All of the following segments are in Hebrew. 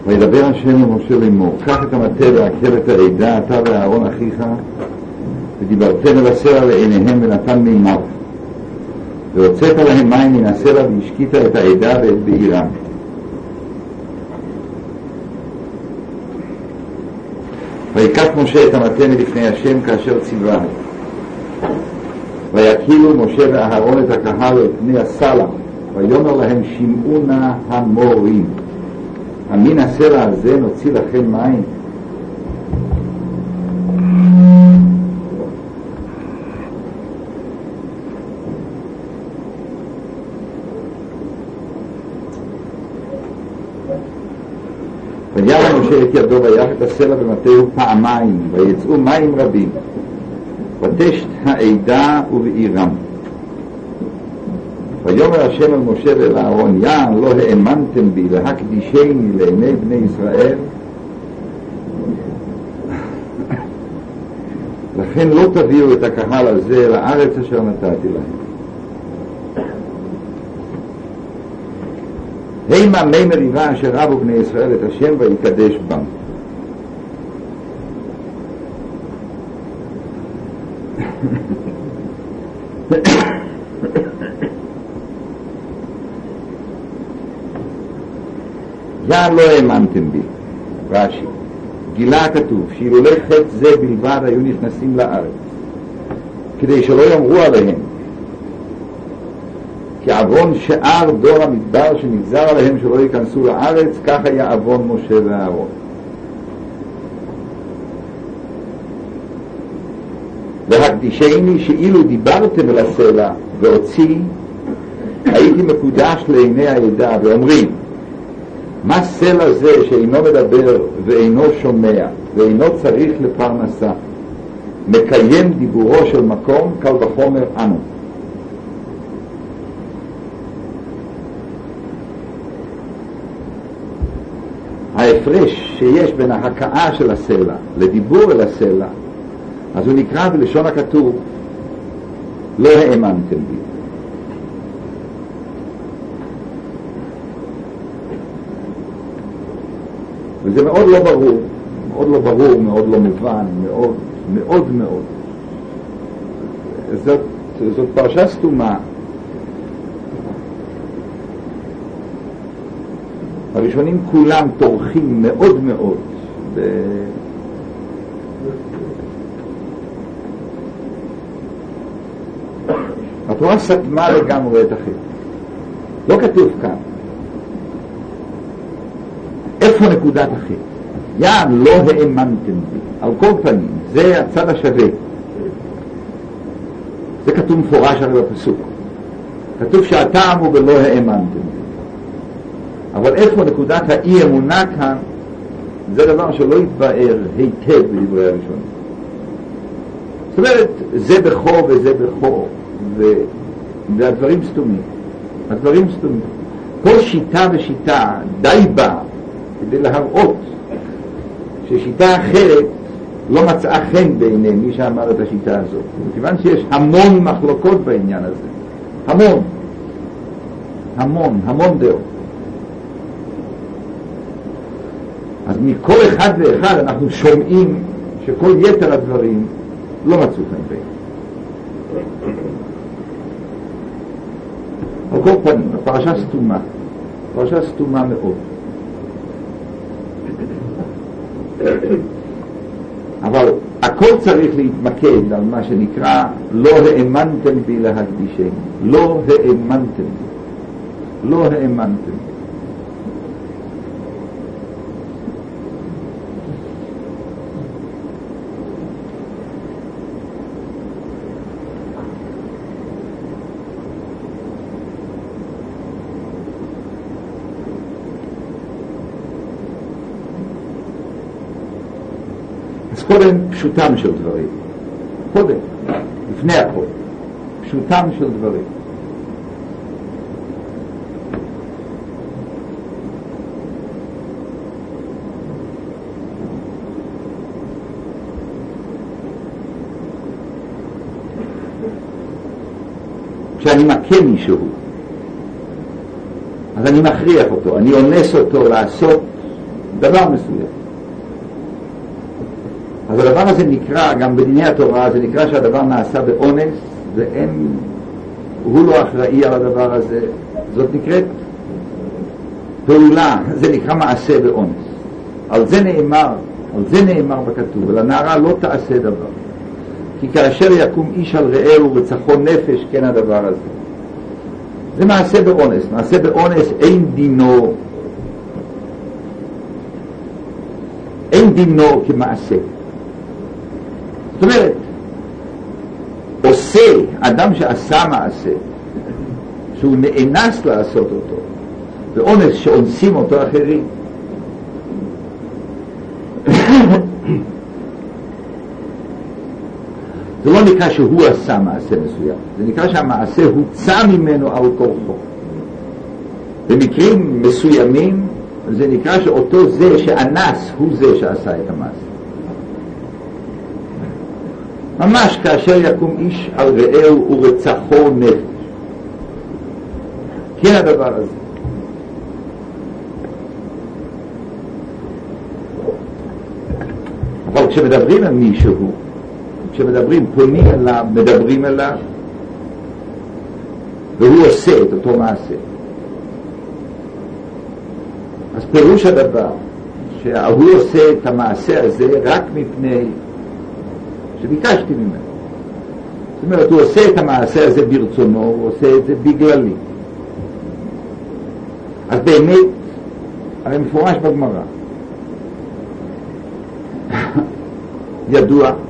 וידבר השם למשה לאמור, קח את המטה ועקב את העדה, אתה ואהרון אחיך, ודיברתם אל הסלע לעיניהם ונתן מימיו, והוצאת להם מים מן הסלע והשקית את העדה ואת בעירם. ויקח משה את המטה מלפני השם כאשר ציווה, ויקהילו משה ואהרון את הקהל את פני הסלע, ויאמר להם שמעו נא המורים, המן הסלע הזה נוציא לכם מים. וירא משה את ידו ויח את הסלע במטהו פעמיים, ויצאו מים רבים, ותשת העדה ובעירם. ויאמר השם אל משה ואל אהרון, יען לא האמנתם בי להקדישני לעיני בני ישראל, לכן לא תביאו את הקהל הזה לארץ אשר נתתי להם. הימה מי מריבה אשר רבו בני ישראל את השם ויקדש בם. יען לא האמנתם בי. רש"י, גילה הכתוב שאילולי חטא זה בלבד היו נכנסים לארץ, כדי שלא יאמרו עליהם כי עוון שאר דור המדבר שנגזר עליהם שלא ייכנסו לארץ, כך היה עוון משה ואהרון. והקדישני שאילו דיברתם אל הסלע והוציא, הייתי מקודש לעיני העדה, ואומרים מה סלע זה שאינו מדבר ואינו שומע ואינו צריך לפרנסה, מקיים דיבורו של מקום, קל וחומר אנו. ההפרש שיש בין ההכאה של הסלע לדיבור אל הסלע, אז הוא נקרא בלשון הכתוב לא האמנתם בי. וזה מאוד לא ברור, מאוד לא ברור, מאוד לא מובן, מאוד מאוד מאוד. זאת פרשה סתומה. הראשונים כולם תורכים מאוד מאוד התורה סתמה לגמרי את החטא. לא כתוב כאן איפה נקודת החטא. יען לא האמנתם בי. על כל פנים זה הצד השווה, זה כתוב מפורש הרי בפסוק, כתוב שהטעם הוא בלא האמנתם בי. אבל איפה נקודת האי אמונה כאן, זה דבר שלא יתבאר היטב בדברי הראשונים. זאת אומרת, זה בכו וזה בכו, והדברים סתומים. הדברים סתומים. כל שיטה ושיטה די בה כדי להראות ששיטה אחרת לא מצאה חן בעיני מי שאמר את השיטה הזאת. מכיוון שיש המון מחלוקות בעניין הזה. המון דעות. אז מכל אחד ואחד אנחנו שומעים שכל יתר הדברים לא מצאו חן בעיני. על כל פנים, הפרשה סתומה. פרשה סתומה מאוד. אבל הכל צריך להתמקד על מה שנקרא לא האמנתם בי להקדישני. לא האמנתם בי. לא האמנתם. אז קודם פשוטם של דברים. קודם, לפני הכל. פשוטם של דברים. כשאני מכה מישהו, אז אני מכריח אותו, אני אונס אותו לעשות דבר מסוים. אז הדבר הזה נקרא, גם בדיני התורה, זה נקרא שהדבר נעשה באונס, הוא לא אחראי על הדבר הזה, זאת נקראת פעולה, זה נקרא מעשה באונס. על זה נאמר בכתוב, ולנערה לא תעשה דבר. כי כאשר יקום איש על רעהו ורצחו נפש, כן הדבר הזה. זה מעשה באונס. מעשה באונס אין דינו כמעשה. זאת אומרת, עושה, אדם שעשה מעשה, שהוא נאנס לעשות אותו, ואונס שאונסים אותו אחרים. זה לא נקרא שהוא עשה מעשה מסוים, זה נקרא שהמעשה הוצא ממנו על כורחו. במקרים מסוימים זה נקרא שאותו זה שאנס הוא זה שעשה את המעשה. ממש כאשר יקום איש על רעהו ורצחו נפש, כן הדבר הזה. אבל כשמדברים על מישהו, פונים אליו, מדברים אליו, והוא עושה את אותו מעשה, אז פירוש הדבר שהוא עושה את המעשה הזה רק מפני שביקשתי ממנו. זאת אומרת, הוא עושה את המעשה הזה ברצונו, הוא עושה את זה בגללי. אז באמת, הרי מפורש בגמרא, ידוע,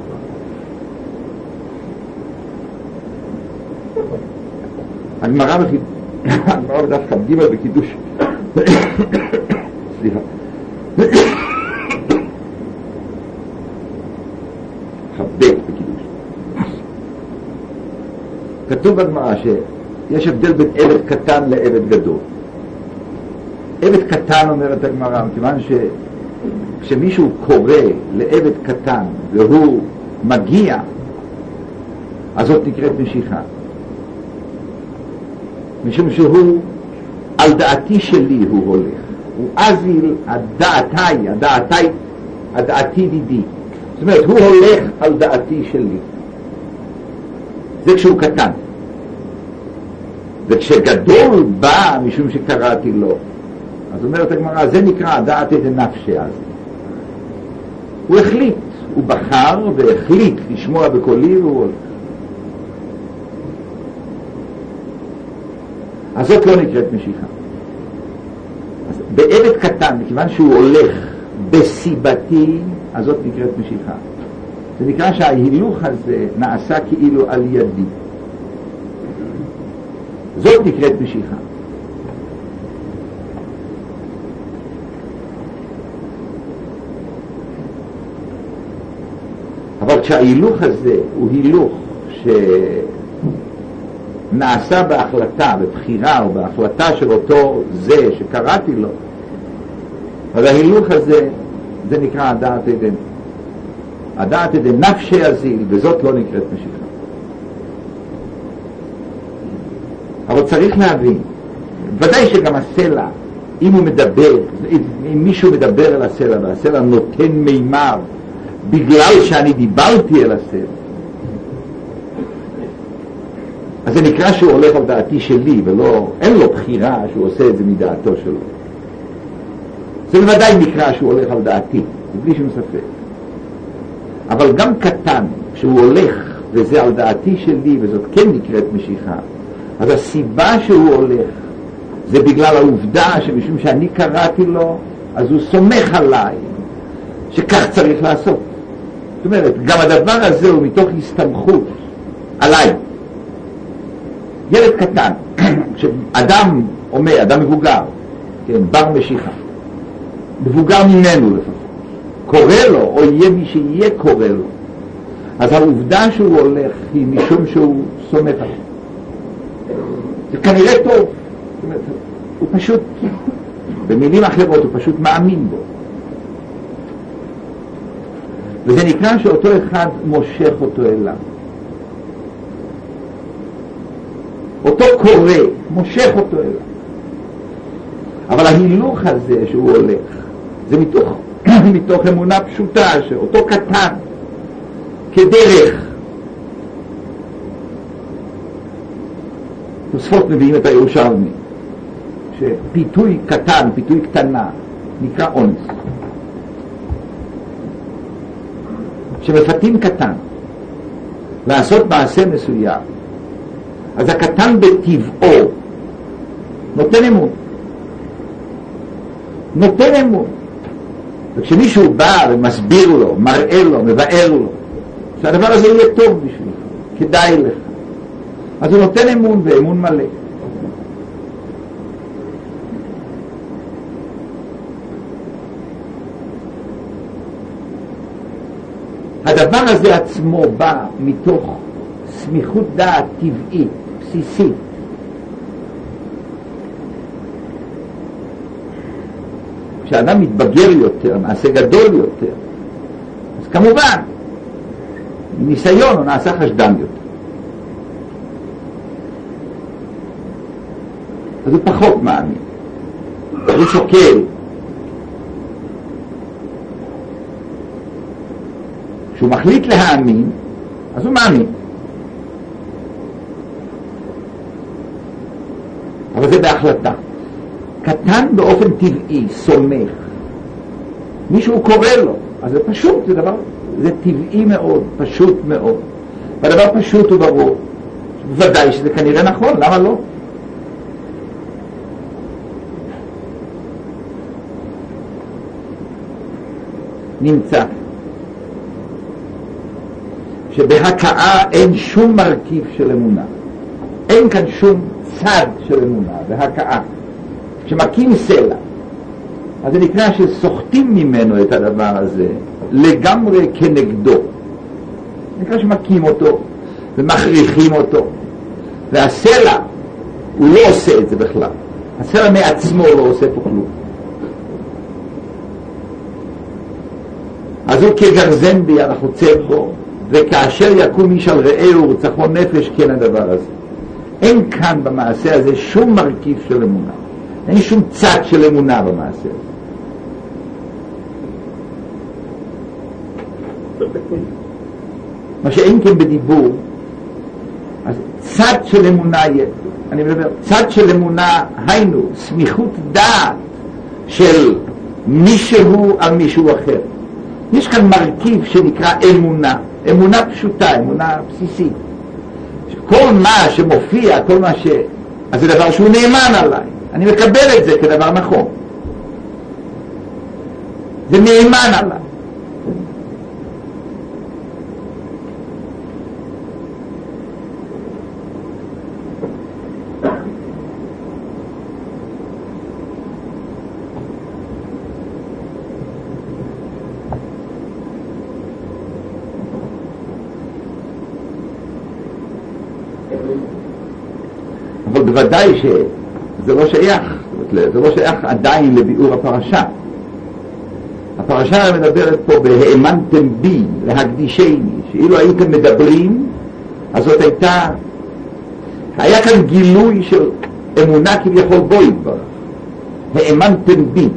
הגמרא בדף כ"ג בקידוש, סליחה, כ"ב בקידוש, כתוב בגמרא שיש הבדל בין עבד קטן לעבד גדול. עבד קטן, אומרת הגמרא, כיוון כשמישהו קורא לעבד קטן והוא מגיע, אז זאת נקראת משיכה, משום שהוא על דעתי שלי הוא הולך, הוא אזיל הדעתי דידי. זאת אומרת, הוא הולך על דעתי שלי. זה כשהוא קטן. וכשגדול בא משום שקראתי לו, אז אומרת הגמרא, זה נקרא דעת את הנפשי אז. הוא החליט, הוא בחר והחליט לשמוע בקולי והוא הולך. אז זאת לא נקראת משיכה. אז בעבד קטן, מכיוון שהוא הולך בסיבתי, אז זאת נקראת משיכה. זה נקרא שההילוך הזה נעשה כאילו על ידי. זאת נקראת משיכה. אבל כשההילוך הזה הוא הילוך שנעשה בהחלטה, בבחירה או בהחלטה של אותו זה שקראתי לו, אז ההילוך הזה זה נקרא הדעת עדן. הדעת עדן נפשי הזיל, וזאת לא נקראת משיכה. אבל צריך להבין, ודאי שגם הסלע, אם הוא מדבר, אם מישהו מדבר על הסלע והסלע נותן מימר בגלל שאני דיברתי על הסלע, אז זה נקרא שהוא הולך על דעתי שלי, ולא, אין לו בחירה שהוא עושה את זה מדעתו שלו. זה בוודאי נקרא שהוא הולך על דעתי, בלי שום ספק. אבל גם קטן, כשהוא הולך וזה על דעתי שלי, וזאת כן נקראת משיכה, אז הסיבה שהוא הולך זה בגלל העובדה שמשום שאני קראתי לו, אז הוא סומך עליי שכך צריך לעשות. זאת אומרת, גם הדבר הזה הוא מתוך הסתמכות עליי. ילד קטן, כשאדם אומר, אדם מבוגר, כן, בר משיכה, מבוגר ממנו לפחות, קורא לו, או יהיה מי שיהיה קורא לו, אז העובדה שהוא הולך היא משום שהוא סומך עליו. זה כנראה טוב. זאת אומרת, הוא פשוט, במילים אחרות, הוא פשוט מאמין בו. וזה נקרא שאותו אחד מושך אותו אליו. אותו קורא, מושך אותו אליו. אבל ההילוך הזה שהוא הולך, זה מתוך אמונה פשוטה שאותו קטן כדרך. תוספות מביאים את הירושלמי שפיתוי קטן, פיתוי קטנה נקרא אונס. שמפתים קטן לעשות מעשה מסוים, אז הקטן בטבעו נותן אמון. נותן אמון. וכשמישהו בא ומסביר לו, מראה לו, מבאר לו שהדבר הזה יהיה טוב בשבילך, כדאי לך, אז הוא נותן אמון, ואמון מלא. הדבר הזה עצמו בא מתוך סמיכות דעת טבעית, בסיסית. כשאדם מתבגר יותר, נעשה גדול יותר, אז כמובן ניסיון הוא נעשה חשדן יותר, אז הוא פחות מאמין, הוא שוקל. כשהוא מחליט להאמין, אז הוא מאמין. אבל זה בהחלטה. קטן באופן טבעי, סומך. מישהו קורא לו, אז זה פשוט, זה טבעי מאוד, פשוט מאוד. והדבר פשוט וברור. ודאי שזה כנראה נכון, למה לא? נמצא שבהכאה אין שום מרכיב של אמונה. אין כאן שום צד של אמונה, בהכאה. כשמקים סלע, אז זה נקרא שסוחטים ממנו את הדבר הזה לגמרי כנגדו. נקרא שמקים אותו ומכריחים אותו. והסלע, הוא לא עושה את זה בכלל. הסלע מעצמו לא עושה פה כלום. אז הוא כגרזן ביד החוצב בו, וכאשר יקום איש על רעהו ורצחו נפש, כן הדבר הזה. אין כאן במעשה הזה שום מרכיב של אמונה. אין שום צד של אמונה במעשה הזה. מה שאין כן בדיבור, אז צד של אמונה יש. אני מדבר, צד של אמונה היינו, סמיכות דעת של מישהו על מישהו אחר. יש כאן מרכיב שנקרא אמונה, אמונה פשוטה, אמונה בסיסית. כל מה שמופיע, כל מה אז זה דבר שהוא נאמן עליי. אני מקבל את זה כדבר נכון. זה נאמן עליי. אבל בוודאי שזה לא שייך, זה לא שייך עדיין לביאור הפרשה. הפרשה מדברת פה בהאמנתם בי, להקדישני, שאילו הייתם מדברים, אז זאת היה כאן גילוי של אמונה כביכול בו יתברך. האמנתם בי.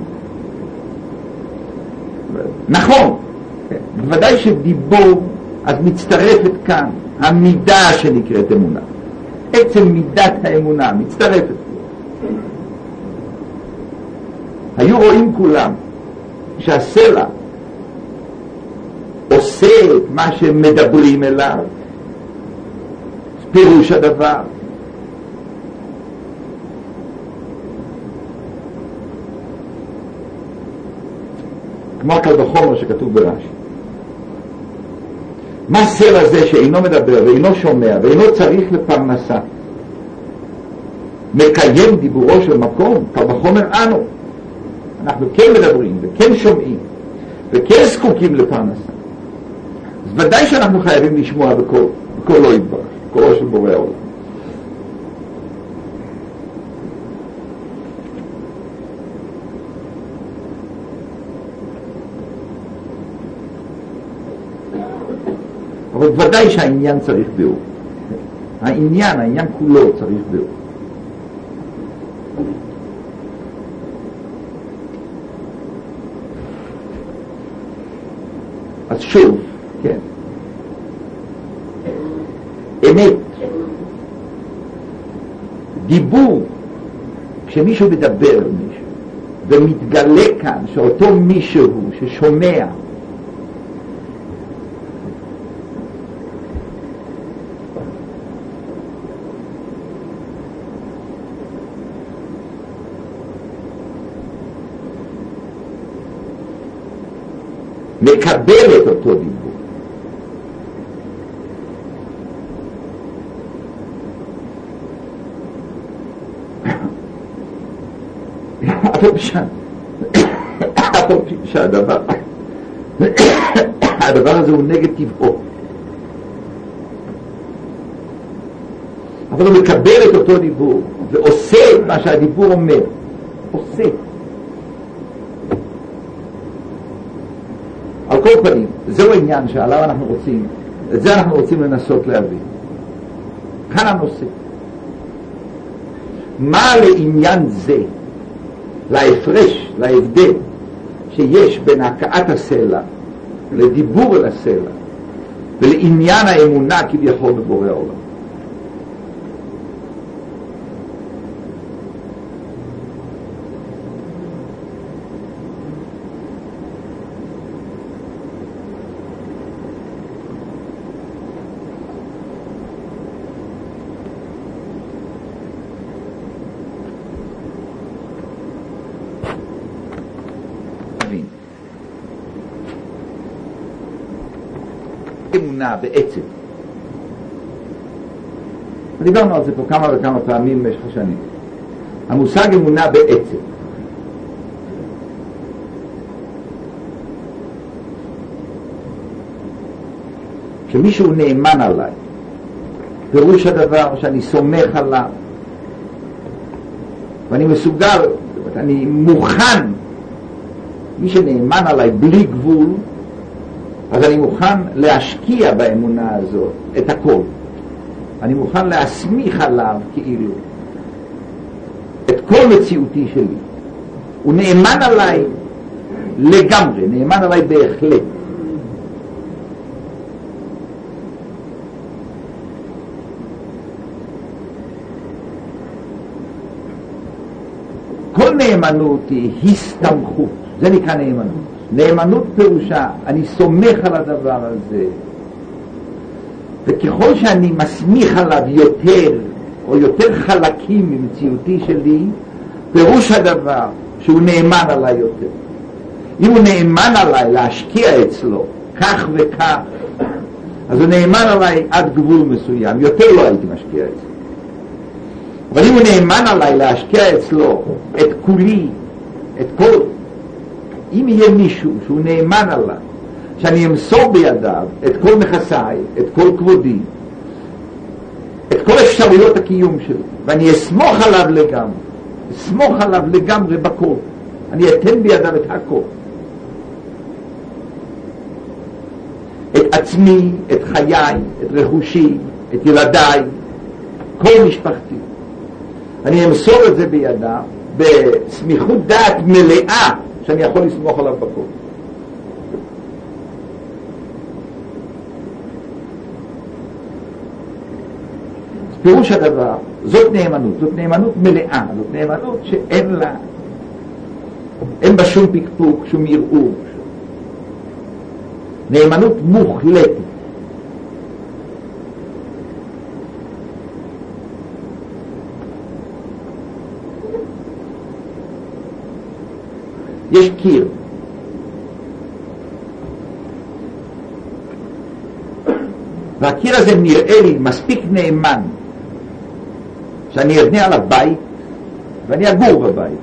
נכון, בוודאי שדיבור, אז מצטרפת כאן המידה שנקראת אמונה. עצם מידת האמונה מצטרפת. היו רואים כולם שהסלע עושה את מה שמדברים אליו, פירוש הדבר. כמו הקל וחומר שכתוב ברש"י. מה סלע זה שאינו מדבר ואינו שומע ואינו צריך לפרנסה, מקיים דיבורו של מקום, קל וחומר אנו. אנחנו כן מדברים וכן שומעים וכן זקוקים לפרנסה. אז ודאי שאנחנו חייבים לשמוע בקולו יתברך, קולו של בורא העולם. אבל ודאי שהעניין צריך ביאור. העניין כולו צריך ביאור. אז שוב, כן, אמת, דיבור, כשמישהו מדבר על מישהו ומתגלה כאן שאותו מישהו ששומע מקבל את אותו דיבור, שהדבר הזה הוא נגד טבעו, אבל הוא מקבל את אותו דיבור ועושה את מה שהדיבור אומר, עושה. על כל פנים, זהו העניין שעליו אנחנו רוצים, את זה אנחנו רוצים לנסות להבין. כאן הנושא, מה לעניין זה, להפרש, להבדל שיש בין הכאת הסלע לדיבור על הסלע ולעניין האמונה כביכול בבורא העולם. אמונה בעצם, דיברנו על זה פה כמה וכמה פעמים במשך השנים. המושג אמונה בעצם, שמישהו נאמן עליי, פירוש הדבר שאני סומך עליו ואני מסוגל, אני מוכן, מי שנאמן עליי בלי גבול, אז אני מוכן להשקיע באמונה הזאת את הכל. אני מוכן להסמיך עליו כאילו את כל מציאותי שלי. הוא נאמן עליי לגמרי, נאמן עליי בהחלט. כל נאמנות היא הסתמכות, זה נקרא נאמנות. נאמנות פירושה, אני סומך על הדבר הזה, וככל שאני מסמיך עליו יותר, או יותר חלקים ממציאותי שלי, פירוש הדבר שהוא נאמן עליי יותר. אם הוא נאמן עליי להשקיע אצלו, כך וכך, אז הוא נאמן עליי עד גבול מסוים, יותר לא הייתי משקיע אצלו. אבל אם הוא נאמן עליי להשקיע אצלו את כולי, את כל, אם יהיה מישהו שהוא נאמן עליי, שאני אמסור בידיו את כל נכסיי, את כל כבודי, את כל אפשרויות הקיום שלי, ואני אסמוך עליו לגמרי, אסמוך עליו לגמרי בכל, אני אתן בידיו את הכל, את עצמי, את חיי, את רכושי, את ילדיי, כל משפחתי, אני אמסור את זה בידיו בסמיכות דעת מלאה שאני יכול לסמוך עליו בכל. פירוש הדבר, זאת נאמנות מלאה, זאת נאמנות שאין לה, אין בה שום פקפוק, שום ערעור, נאמנות מוחלטת. יש קיר, והקיר הזה נראה לי מספיק נאמן שאני אבנה עליו בית ואני אגור בבית.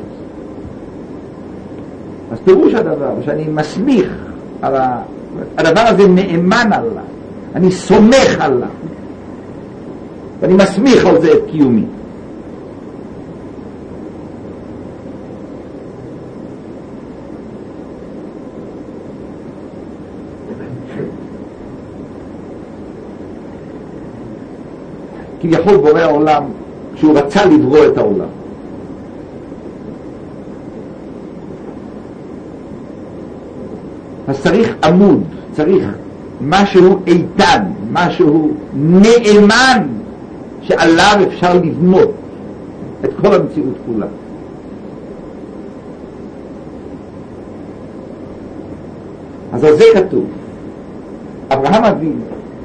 אז פירוש הדבר שאני מסמיך על הדבר הזה, נאמן עליו, אני סומך עליו ואני מסמיך על זה את קיומי. כביכול בורא העולם, כשהוא רצה לברוא את העולם, אז צריך עמוד, צריך משהו איתן, משהו נאמן שעליו אפשר לבנות את כל המציאות כולה. אז על זה כתוב, אברהם אבינו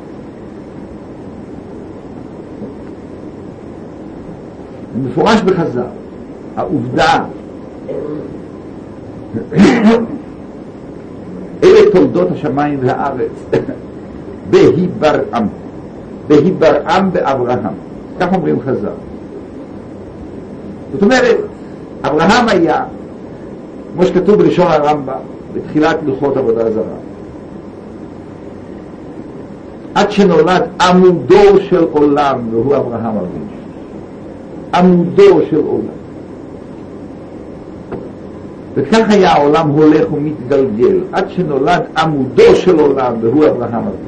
מפורש בחז"ל, העובדה אלה תולדות השמיים והארץ בהיברעם באברהם, כך אומרים חז"ל. זאת אומרת, אברהם היה, כמו שכתוב בלשון הרמב"ם בתחילת לוחות עבודה זרה, עד שנולד עמודו של עולם, והוא אברהם אבינו, עמודו של עולם. וכך היה העולם הולך ומתגלגל עד שנולד עמודו של עולם, והוא אברהם אבינו.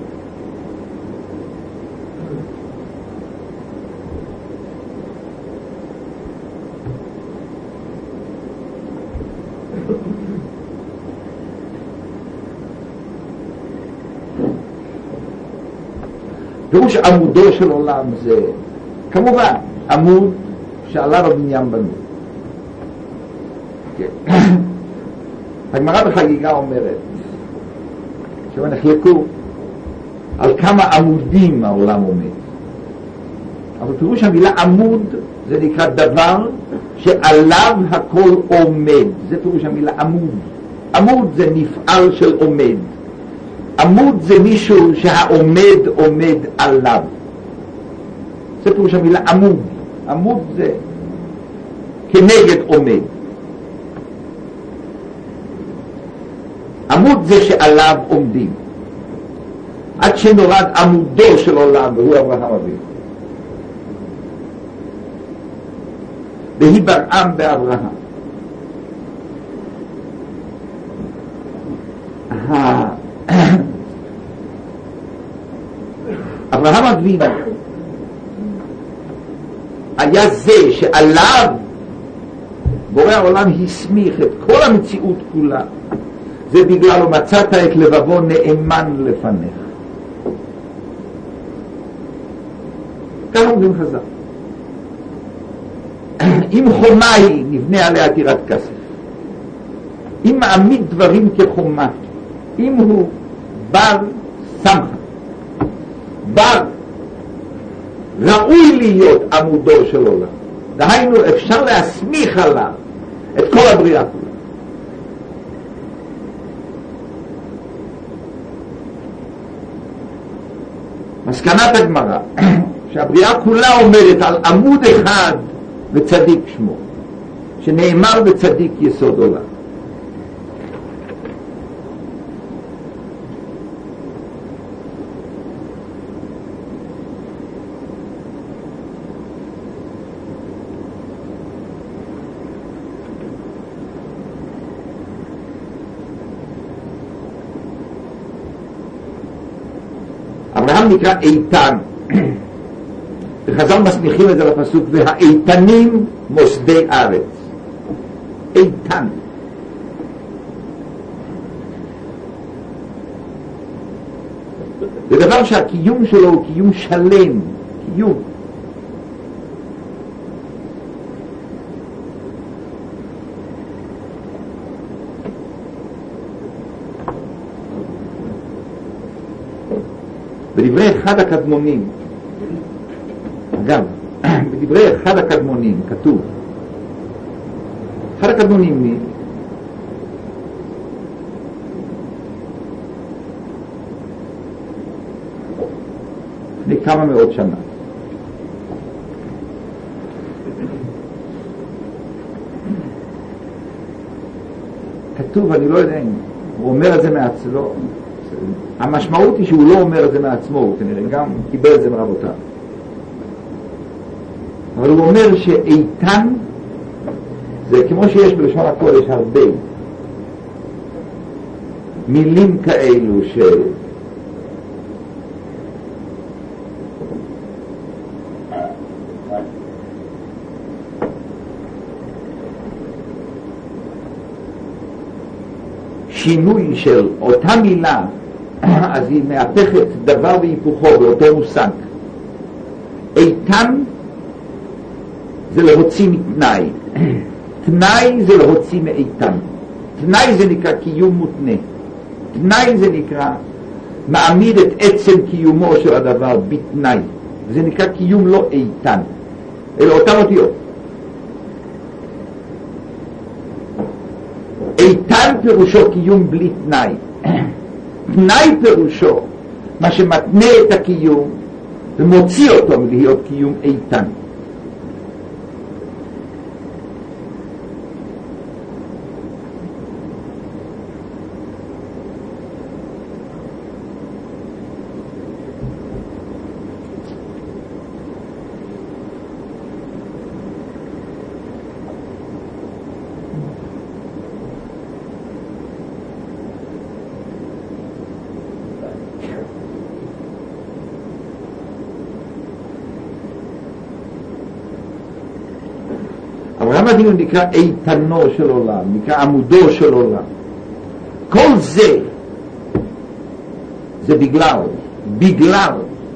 פירוש עמודו של עולם זה כמובן עמוד שעליו הבניין בנוי. הגמרא בחגיגה אומרת שנחלקו על כמה עמודים העולם עומד, אבל פירוש המילה עמוד זה נקרא דבר שעליו הכל עומד, זה פירוש המילה עמוד. עמוד זה נפעל של עומד, עמוד זה מישהו שהעומד עומד עליו, זה פירוש המילה עמוד. עמוד זה כנגד עומד. עמוד זה שעליו עומדים. עד שנולד עמודו של עולם, והוא אברהם אבינו. בהיברעם באברהם. אברהם אבינו היה זה שעליו בורא העולם הסמיך את כל המציאות כולה. זה בגלל הוא מצאת את לבבו נאמן לפניך. כך אומרים חז"ל. אם חומה היא נבנה עליה טירת כסף, אם מעמיד דברים כחומה, אם הוא בר סמכה, בר ראוי להיות עמודו של עולם, דהיינו אפשר להסמיך עליו את כל הבריאה כולה. מסקנת הגמרא שהבריאה כולה עומדת על עמוד אחד וצדיק שמו, שנאמר בצדיק יסוד עולם. אברהם נקרא איתן, וחז"ל מסמיכים את זה לפסוק והאיתנים מוסדי ארץ. איתן, זה דבר שהקיום שלו הוא קיום שלם, קיום. בדברי אחד הקדמונים, אגב, בדברי אחד הקדמונים כתוב, אחד הקדמונים מי? לפני כמה מאות שנה. כתוב, אני לא יודע אם הוא אומר את זה מעצמו, המשמעות היא שהוא לא אומר את זה מעצמו, הוא כנראה גם קיבל את זה מרבותיו, אבל הוא אומר שאיתן זה כמו שיש בלשון הקודש הרבה מילים כאלו של שינוי של אותה מילה, אז היא מהפכת דבר והיפוכו באותו מושג. איתן זה להוציא מתנאי, תנאי זה להוציא מאיתן. תנאי זה נקרא קיום מותנה, תנאי זה נקרא מעמיד את עצם קיומו של הדבר בתנאי, זה נקרא קיום לא איתן, אלה אותם אותיות. איתן פירושו קיום בלי תנאי, תנאי פירושו מה שמתנה את הקיום ומוציא אותו מלהיות קיום איתן. אברהם אבינו נקרא איתנו של עולם, נקרא עמודו של עולם. כל זה בגלל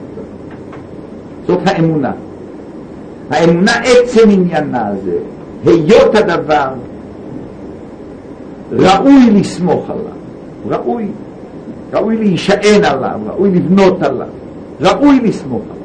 זאת האמונה. האמונה עצם עניינה זה היות הדבר ראוי לסמוך עליו, ראוי להישען עליו, ראוי לבנות עליו, ראוי לסמוך עליו.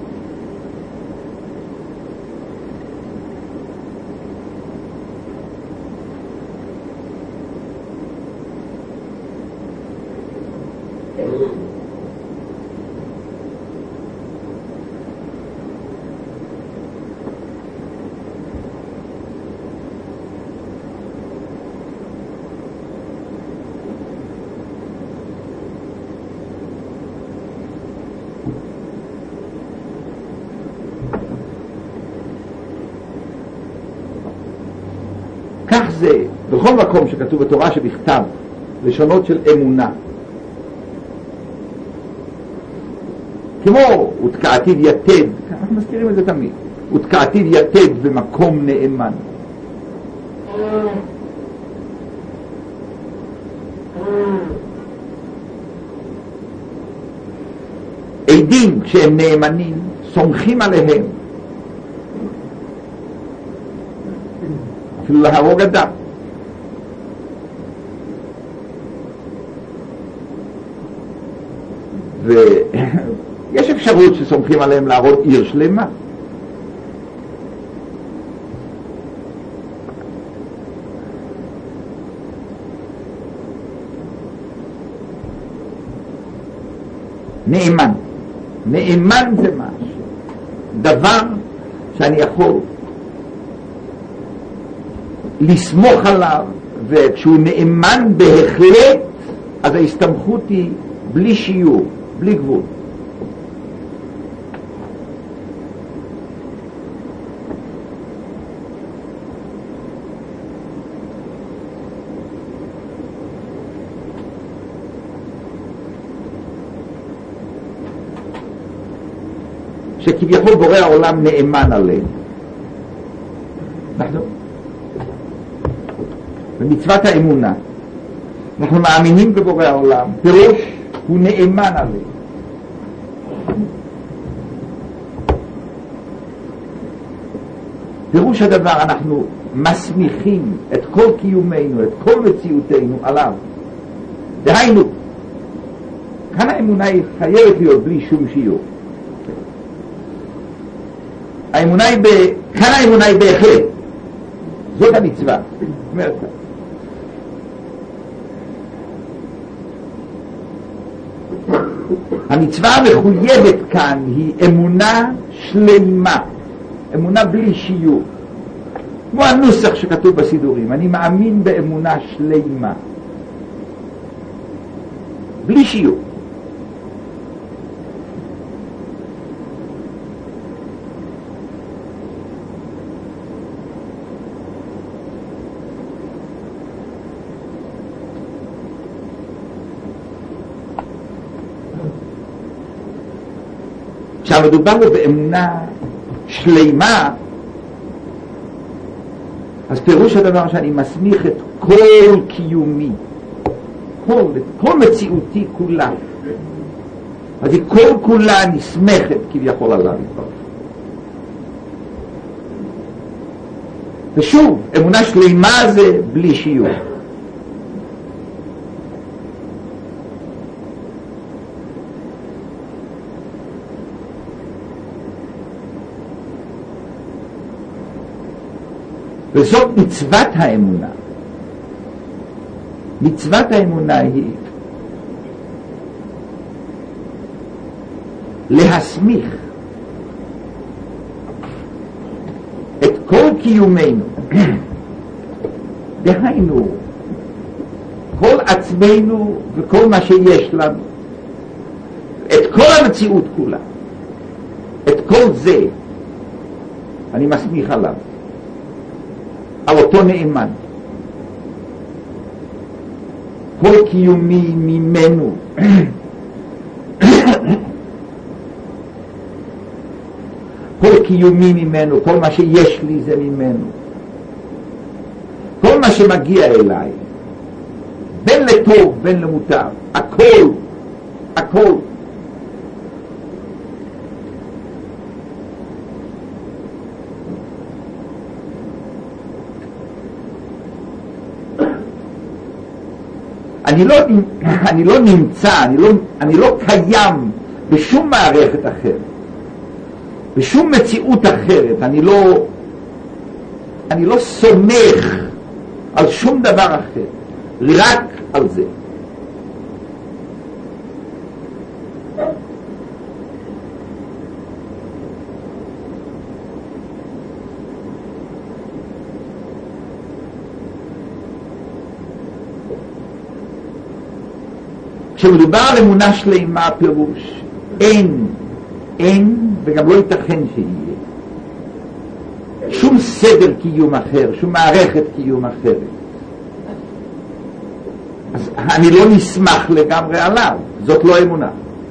כך זה בכל מקום שכתוב בתורה שבכתב לשונות של אמונה, כמו ותקעתיו יתד, אנחנו מזכירים את זה תמיד, ותקעתיו יתד במקום נאמן. עדים כשהם נאמנים סומכים עליהם אפילו להרוג אדם. ויש אפשרות שסומכים עליהם להרוג עיר שלמה. נאמן זה משהו, דבר שאני יכול לסמוך עליו, וכשהוא נאמן בהחלט אז ההסתמכות היא בלי שיעור, בלי גבול. שכביכול בורא העולם נאמן עליהם. אנחנו במצוות האמונה אנחנו מאמינים בבורא העולם, פירוש הוא נאמן עליהם. פירוש הדבר אנחנו מסמיכים את כל קיומנו, את כל מציאותנו עליו. דהיינו, כאן האמונה היא חייבת להיות בלי שום שיעור. כאן האמונה היא בהחלט, זאת המצווה. אומרת כאן המצווה המחויבת כאן היא אמונה שלמה, אמונה בלי שיעור, כמו הנוסח שכתוב בסידורים, אני מאמין באמונה שלמה בלי שיעור. עכשיו מדובר באמונה שלמה, אז פירוש הדבר שאני מסמיך את כל קיומי, כל מציאותי כולה. אז היא כל כולה נסמכת כביכול עליו יתברך. ושוב, אמונה שלמה זה בלי שיעור. וזאת מצוות האמונה. מצוות האמונה היא להסמיך את כל קיומנו, דהיינו כל עצמנו וכל מה שיש לנו, את כל המציאות כולה, את כל זה אני מסמיך עליו, על אותו נאמן. כל קיומי ממנו כל קיומי ממנו, כל מה שיש לי זה ממנו, כל מה שמגיע אליי, בין לטוב בין למוטב, הכל אני לא נמצא, אני לא קיים בשום מערכת אחרת, בשום מציאות אחרת. אני לא סומך על שום דבר אחר, רק על זה. כשמדובר על אמונה שלמה, פירוש אין וגם לא ייתכן שיהיה שום סדר קיום אחר, שום מערכת קיום אחרת. אז אני לא נסמך לגמרי עליו, זאת לא אמונה.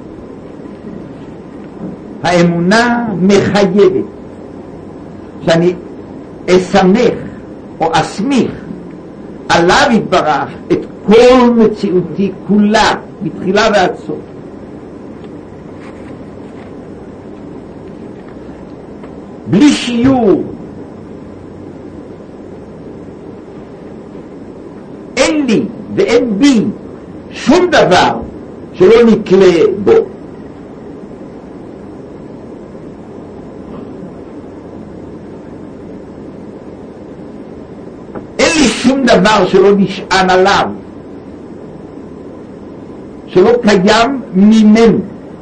האמונה מחייבת שאני אסמך או אסמיך עליו יתברך את כל מציאותי כולה, מתחילה ועד סוף. בלי שיעור. אין לי ואין בי שום דבר שלא נקלה בו. אין לי שום דבר שלא נשען עליו, שלא קיים ממנו.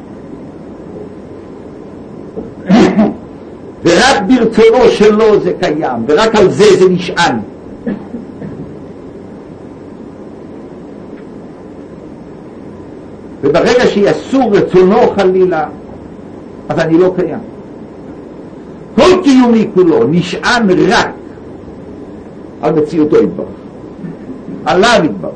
ורק ברצונו שלו זה קיים, ורק על זה זה נשען. וברגע שיסור רצונו חלילה, אז אני לא קיים. כל קיומי כולו נשען רק על מציאותו יתברך, עליו יתברך.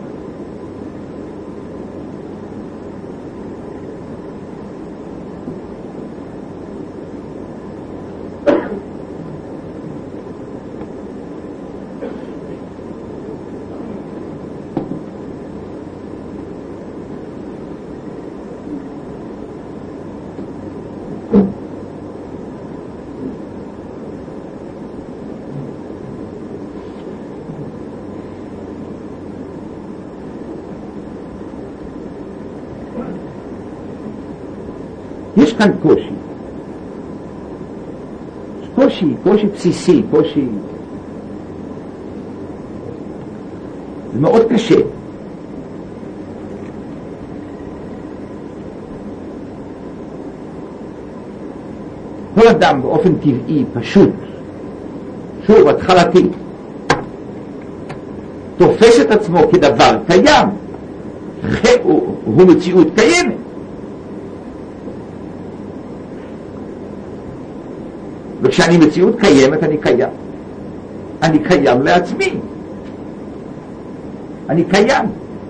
יש כאן קושי בסיסי, זה מאוד קשה. כל אדם באופן טבעי, פשוט, שוב, התחלתי, תופס את עצמו כדבר קיים, הוא מציאות קיימת. וכשאני מציאות קיימת, אני קיים לעצמי. אני קיים.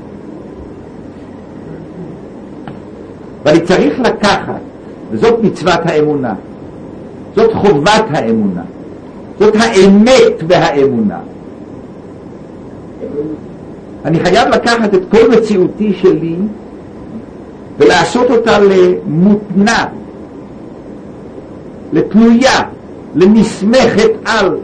ואני צריך לקחת, וזאת מצוות האמונה, זאת חובת האמונה, זאת האמת והאמונה. אני חייב לקחת את כל מציאותי שלי ולעשות אותה למותנה, לתלויה, לנסמכת על.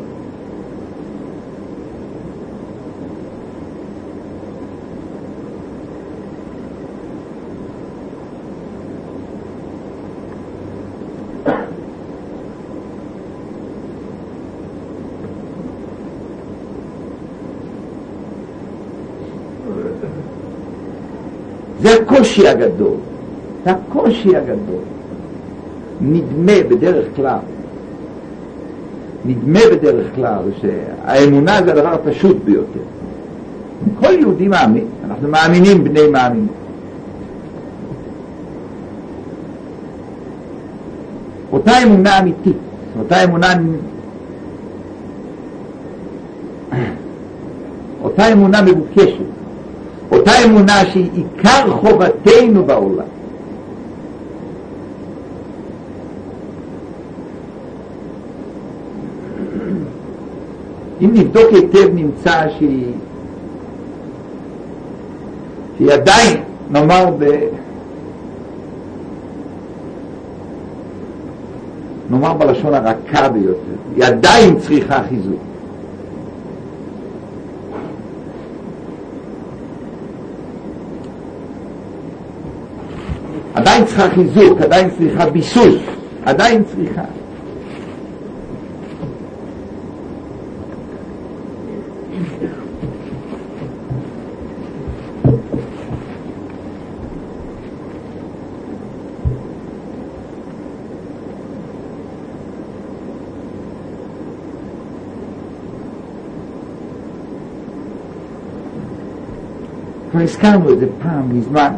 זה הקושי הגדול. זה הקושי הגדול. נדמה בדרך כלל שהאמונה זה הדבר הפשוט ביותר. כל יהודי מאמין, אנחנו מאמינים בני מאמינים. אותה אמונה אמיתית, אותה אמונה מבוקשת, אותה אמונה שהיא עיקר חובתנו בעולם. אם נבדוק היטב נמצא שהיא עדיין, נאמר בלשון הרכה ביותר, היא עדיין צריכה חיזוק. עדיין צריכה חיזוק, עדיין צריכה ביסוס, עדיין צריכה. כבר הזכרנו את זה פעם מזמן,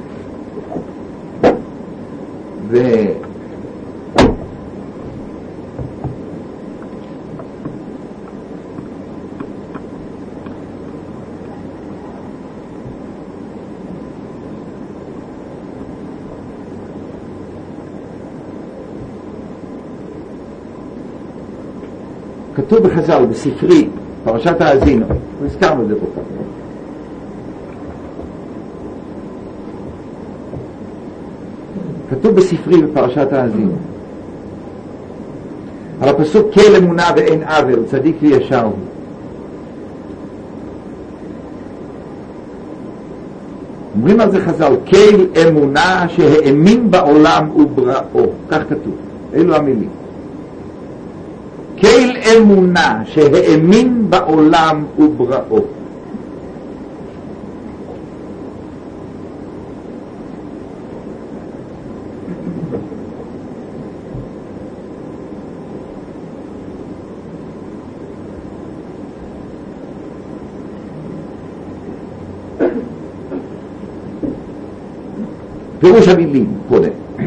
כתוב בחז"ל, בספרי, פרשת האזינו, הזכרנו את זה פה פעם. כתוב בספרי בפרשת האזינו על הפסוק כל אמונה ואין עוול, צדיק וישר הוא. אומרים על זה חז"ל, כל אמונה שהאמין בעולם ובראו, כך כתוב, אלו המילים. כל אמונה שהאמין בעולם ובראו. פירוש המילים קודם,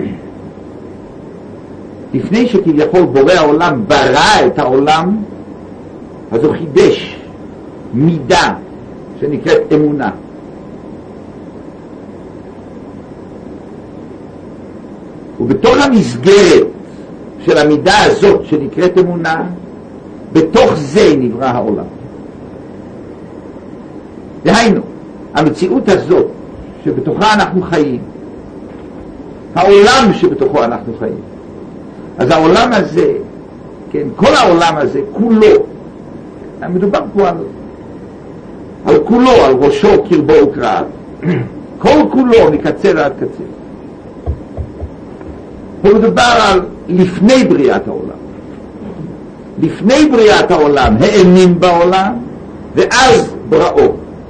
לפני שכביכול בורא העולם ברא את העולם, אז הוא חידש מידה שנקראת אמונה. ובתוך המסגרת של המידה הזאת שנקראת אמונה, בתוך זה נברא העולם. דהיינו, המציאות הזאת שבתוכה אנחנו חיים, העולם שבתוכו אנחנו חיים, אז העולם הזה, כן, כל העולם הזה כולו, מדובר פה על כולו, על ראשו קרבו וקרב, כל כולו מקצה ועד קצה. פה מדובר על לפני בריאת העולם. לפני בריאת העולם האמין בעולם ואז בראו.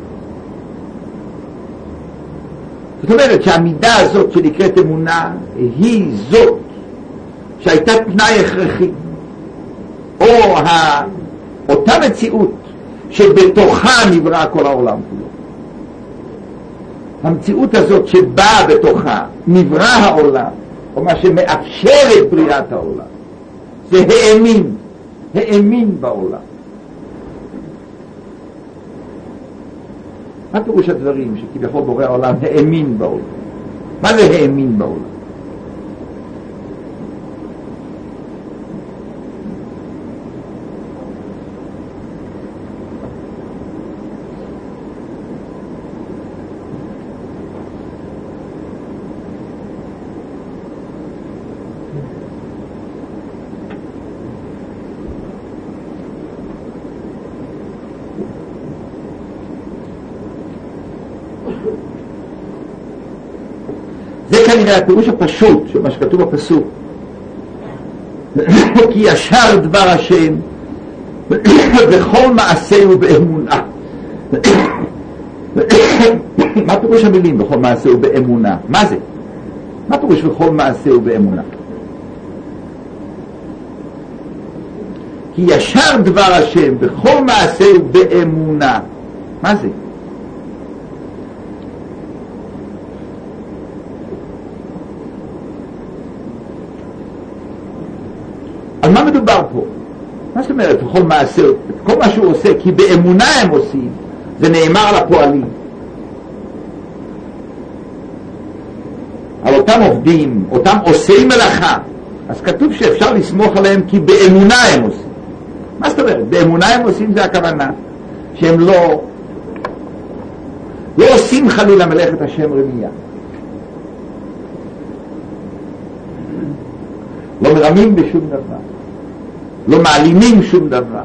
זאת אומרת שהמידה הזאת שנקראת אמונה היא זאת שהייתה תנאי הכרחי, או אותה מציאות שבתוכה נברא כל העולם כולו. המציאות הזאת שבאה בתוכה נברא העולם, או מה שמאפשר את בריאת העולם, זה האמין בעולם. מה פירוש הדברים שכביכול בורא העולם האמין בעולם? מה זה האמין בעולם? זה כנראה הפירוש הפשוט של מה שכתוב בפסוק. כי ישר דבר השם וכל מעשהו באמונה. מה פירוש המילים בכל מעשהו באמונה? מה זה? מה פירוש בכל מעשהו באמונה? כי ישר דבר השם בכל מעשהו באמונה. מה זה? על מה מדובר פה? מה זאת אומרת? בכל מעשהו, כל מה שהוא עושה, כי באמונה הם עושים, זה נאמר על הפועלים. על אותם עובדים, אותם עושי מלאכה, אז כתוב שאפשר לסמוך עליהם כי באמונה הם עושים. מה זאת אומרת? באמונה הם עושים זה הכוונה שהם לא עושים חלילה מלאכת השם רמייה, לא מרמים בשום דבר, לא מעלימים שום דבר.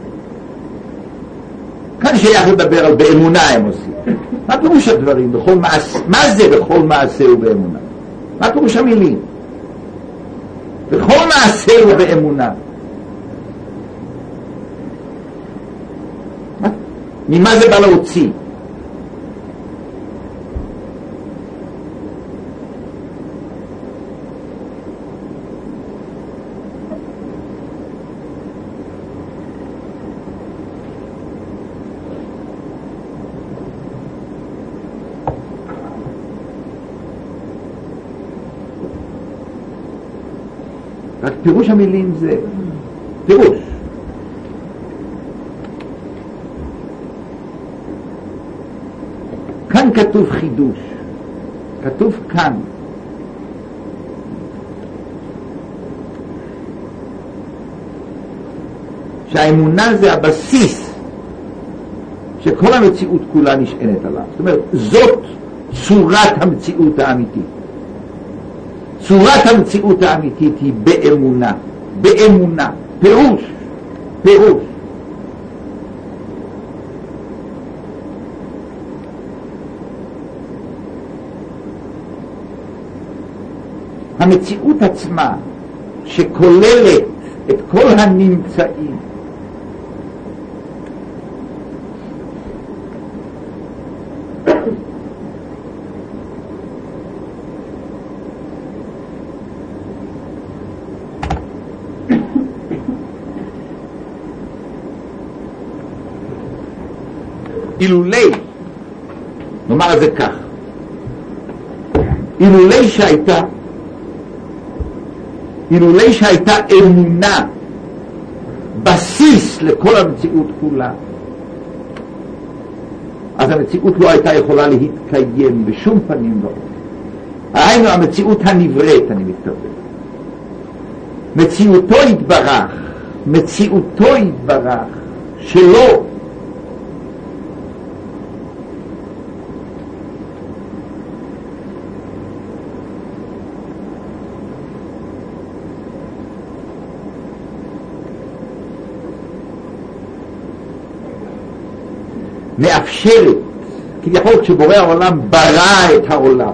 כאן שייך לדבר על באמונה הם עושים. מה פירוש הדברים? מה זה בכל מעשה ובאמונה? מה פירוש המילים? בכל מעשה ובאמונה. ממה זה בא להוציא? רק פירוש המילים זה פירוש. כאן כתוב חידוש, כתוב כאן שהאמונה זה הבסיס שכל המציאות כולה נשענת עליו. זאת אומרת, זאת צורת המציאות האמיתית. צורת המציאות האמיתית היא באמונה, באמונה, פירוש, פירוש. המציאות עצמה שכוללת את כל הנמצאים, אילולי, נאמר את זה כך, אילולי שהייתה אמונה בסיס לכל המציאות כולה, אז המציאות לא הייתה יכולה להתקיים בשום פנים ואופן. היינו המציאות הנבראת, אני מתכוון. מציאותו יתברך שלא מאפשרת, כביכול כשבורא העולם ברא את העולם,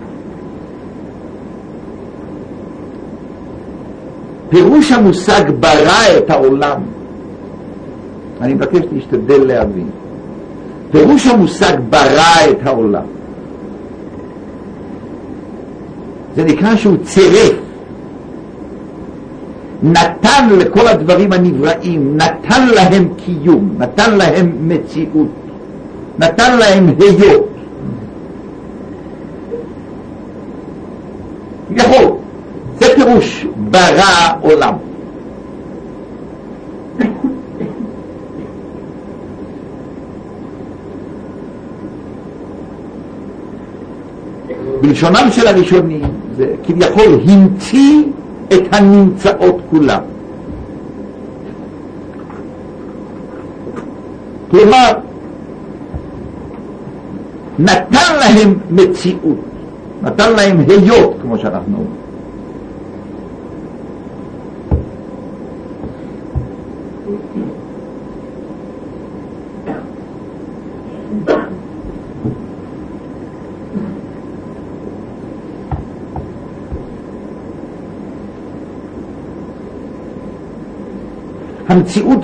פירוש המושג ברא את העולם, אני מבקש להשתדל להבין, פירוש המושג ברא את העולם, זה נקרא שהוא צירף, נתן לכל הדברים הנבראים, נתן להם קיום, נתן להם מציאות, נתן להם היות. יכול, זה פירוש ברא עולם. בלשונם של הראשונים זה כביכול המציא את הנמצאות כולם. כלומר, נתן להם מציאות, נתן להם היות, כמו שאנחנו אומרים. המציאות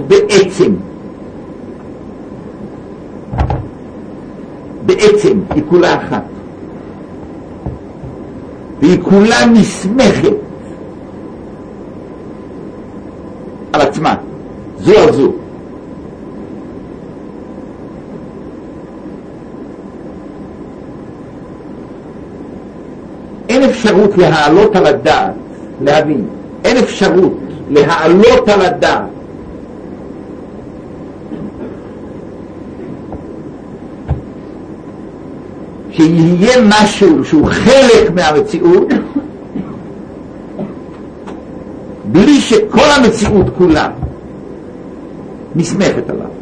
בעצם היא כולה אחת, והיא כולה נסמכת על עצמה, זו על זו. אין אפשרות להעלות על הדעת, להבין, אין אפשרות להעלות על הדעת שיהיה משהו שהוא חלק מהמציאות בלי שכל המציאות כולה נסמכת עליו.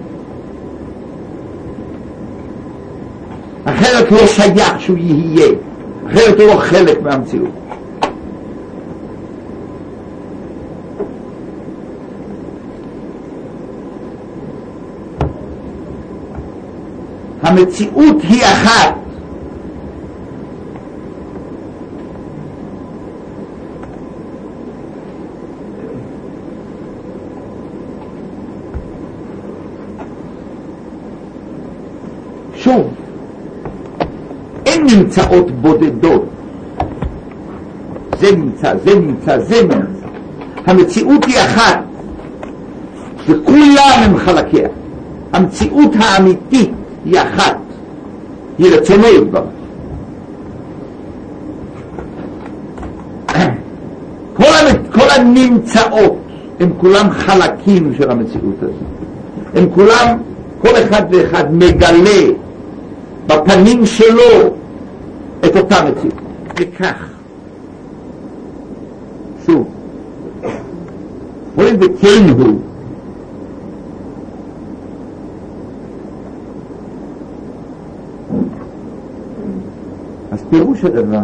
אחרת לא שייך שהוא יהיה, אחרת הוא לא חלק מהמציאות. המציאות היא אחת, שוב, אין נמצאות בודדות, זה נמצא, זה נמצא, זה נמצא. המציאות היא אחת וכולם הם חלקיה. המציאות האמיתית היא אחת, היא רצונו יתברך. כל הנמצאות הם כולם חלקים של המציאות הזאת. הם כולם, כל אחד ואחד מגלה בפנים שלו את אותה מציאות. וכך, שוב, הואיל וכן הוא, אז פירוש הדבר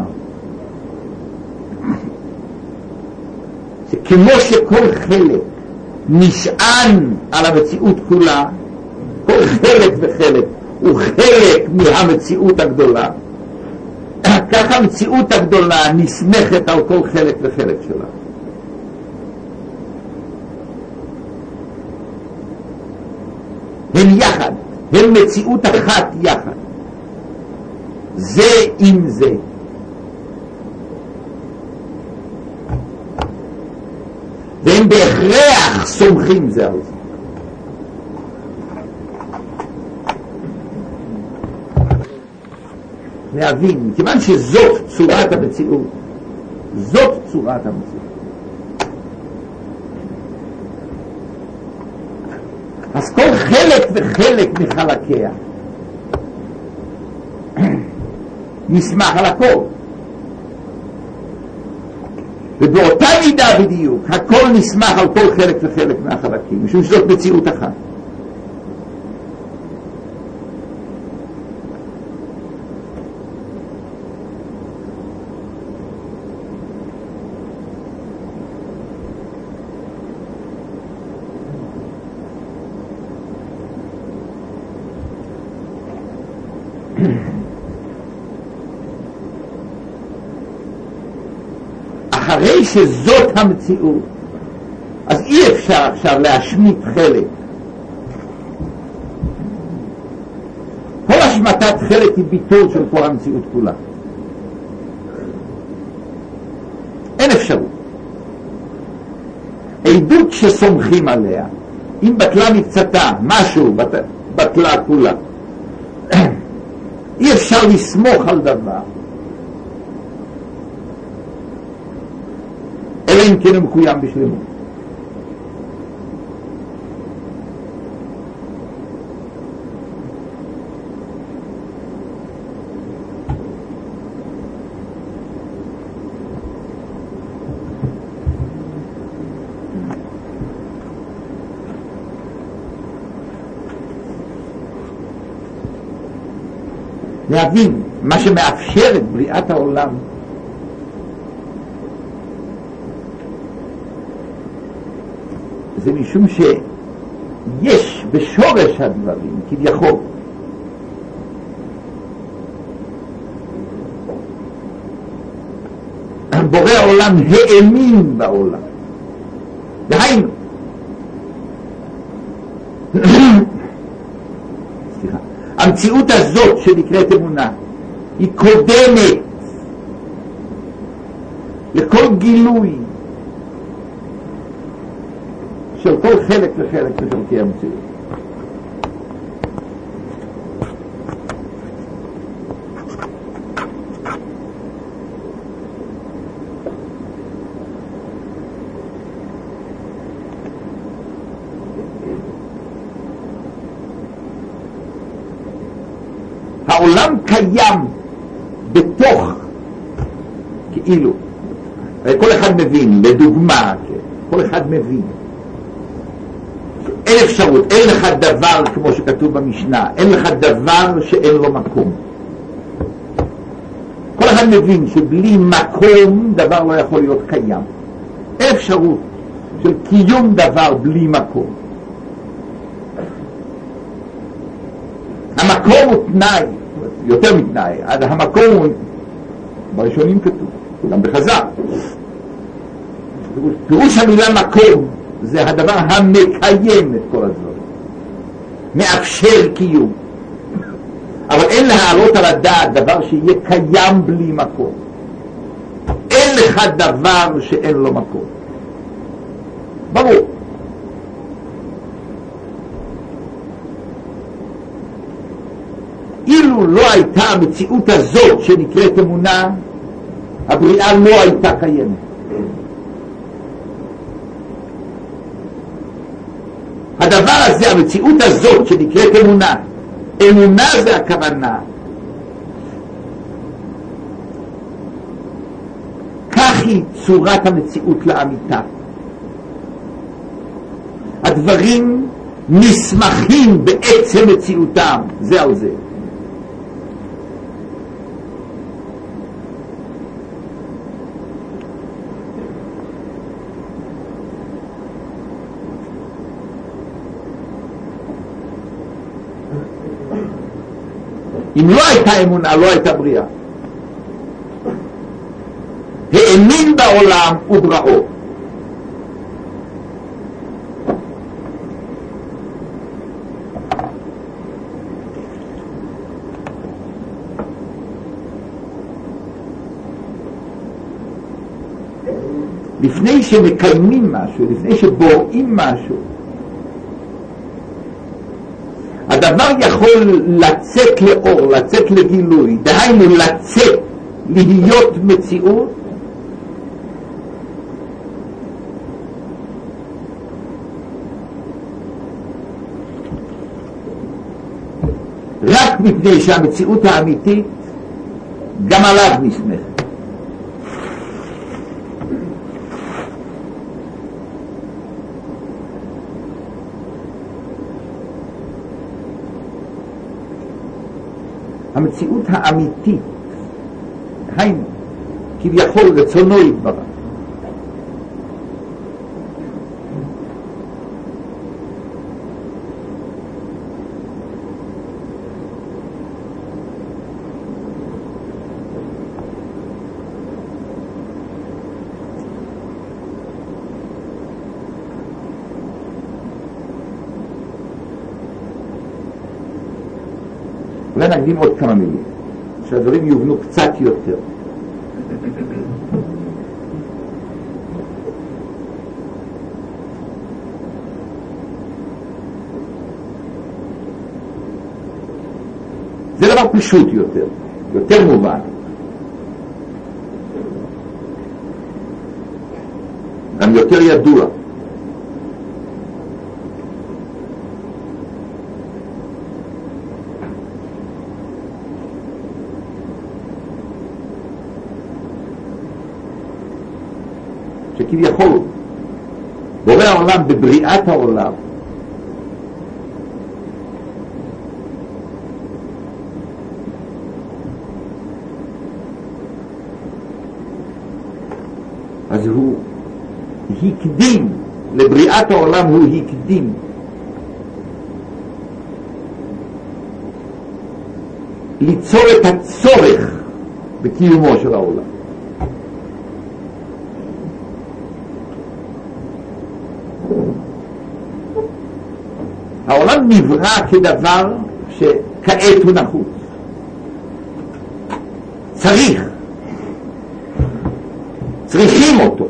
שכמו שכל חלק נשען על המציאות כולה, כל חלק וחלק הוא חלק מהמציאות הגדולה, ככה המציאות הגדולה נסמכת על כל חלק וחלק שלה. הם יחד, הם מציאות אחת יחד, זה עם זה. והם בהכרח סומכים זה על זה. להבין, כיוון שזאת צורת המציאות, זאת צורת המציאות, אז כל חלק וחלק מחלקיה נסמך על הכל, ובאותה מידה בדיוק הכל נסמך על כל חלק וחלק מהחלקים, משום שזאת מציאות אחת. אחרי שזאת המציאות, אז אי אפשר עכשיו להשמיט חלק. כל השמטת חלק היא ביטול של כל המציאות כולה. אין אפשרות. עדות שסומכים עליה, אם בטלה מקצתה, משהו בטלה כולה. אי אפשר לסמוך על דבר אלא אם כן הוא מקוים בשלמות. להבין מה שמאפשר את בריאת העולם זה משום שיש בשורש הדברים כביכול בורא העולם האמין בעולם, דהיינו המציאות הזאת שנקראת אמונה היא קודמת לכל גילוי של כל חלק וחלק מחלקי המציאות. העולם קיים בתוך, כאילו, כל אחד מבין, לדוגמה, כל אחד מבין. אין אפשרות, אין לך דבר כמו שכתוב במשנה, אין לך דבר שאין לו מקום. כל אחד מבין שבלי מקום דבר לא יכול להיות קיים. אין אפשרות של קיום דבר בלי מקום. המקום הוא תנאי, יותר מתנאי, המקום הוא, בראשונים כתוב, גם בחז"ל. פירוש המילה מקום זה הדבר המקיים את כל הדברים, מאפשר קיום. אבל אין להעלות על הדעת דבר שיהיה קיים בלי מקום. אין לך דבר שאין לו מקום. ברור. אילו לא הייתה המציאות הזאת שנקראת אמונה, הבריאה לא הייתה קיימת. הדבר הזה, המציאות הזאת שנקראת אמונה, אמונה זה הכוונה. כך היא צורת המציאות לאמיתה. הדברים נסמכים בעצם מציאותם, זה על זה. אם לא הייתה אמונה, לא הייתה בריאה. האמין בעולם ובראו. לפני שמקיימים משהו, לפני שבוראים משהו, הדבר יכול לצאת לאור, לצאת לגילוי, דהיינו לצאת, להיות מציאות, רק מפני שהמציאות האמיתית גם עליו נסמכת. המציאות האמיתית, היינו, כביכול רצונו יתברך. אולי נקדים עוד כמה מילים, שהדברים יובנו קצת יותר. זה דבר פשוט יותר, יותר מובן. גם יותר ידוע. שכביכול בורא העולם בבריאת העולם אז הוא הקדים לבריאת העולם, הוא הקדים ליצור את הצורך בקיומו של העולם. העולם נברא כדבר כעת הוא נחוץ. צריכים אותו.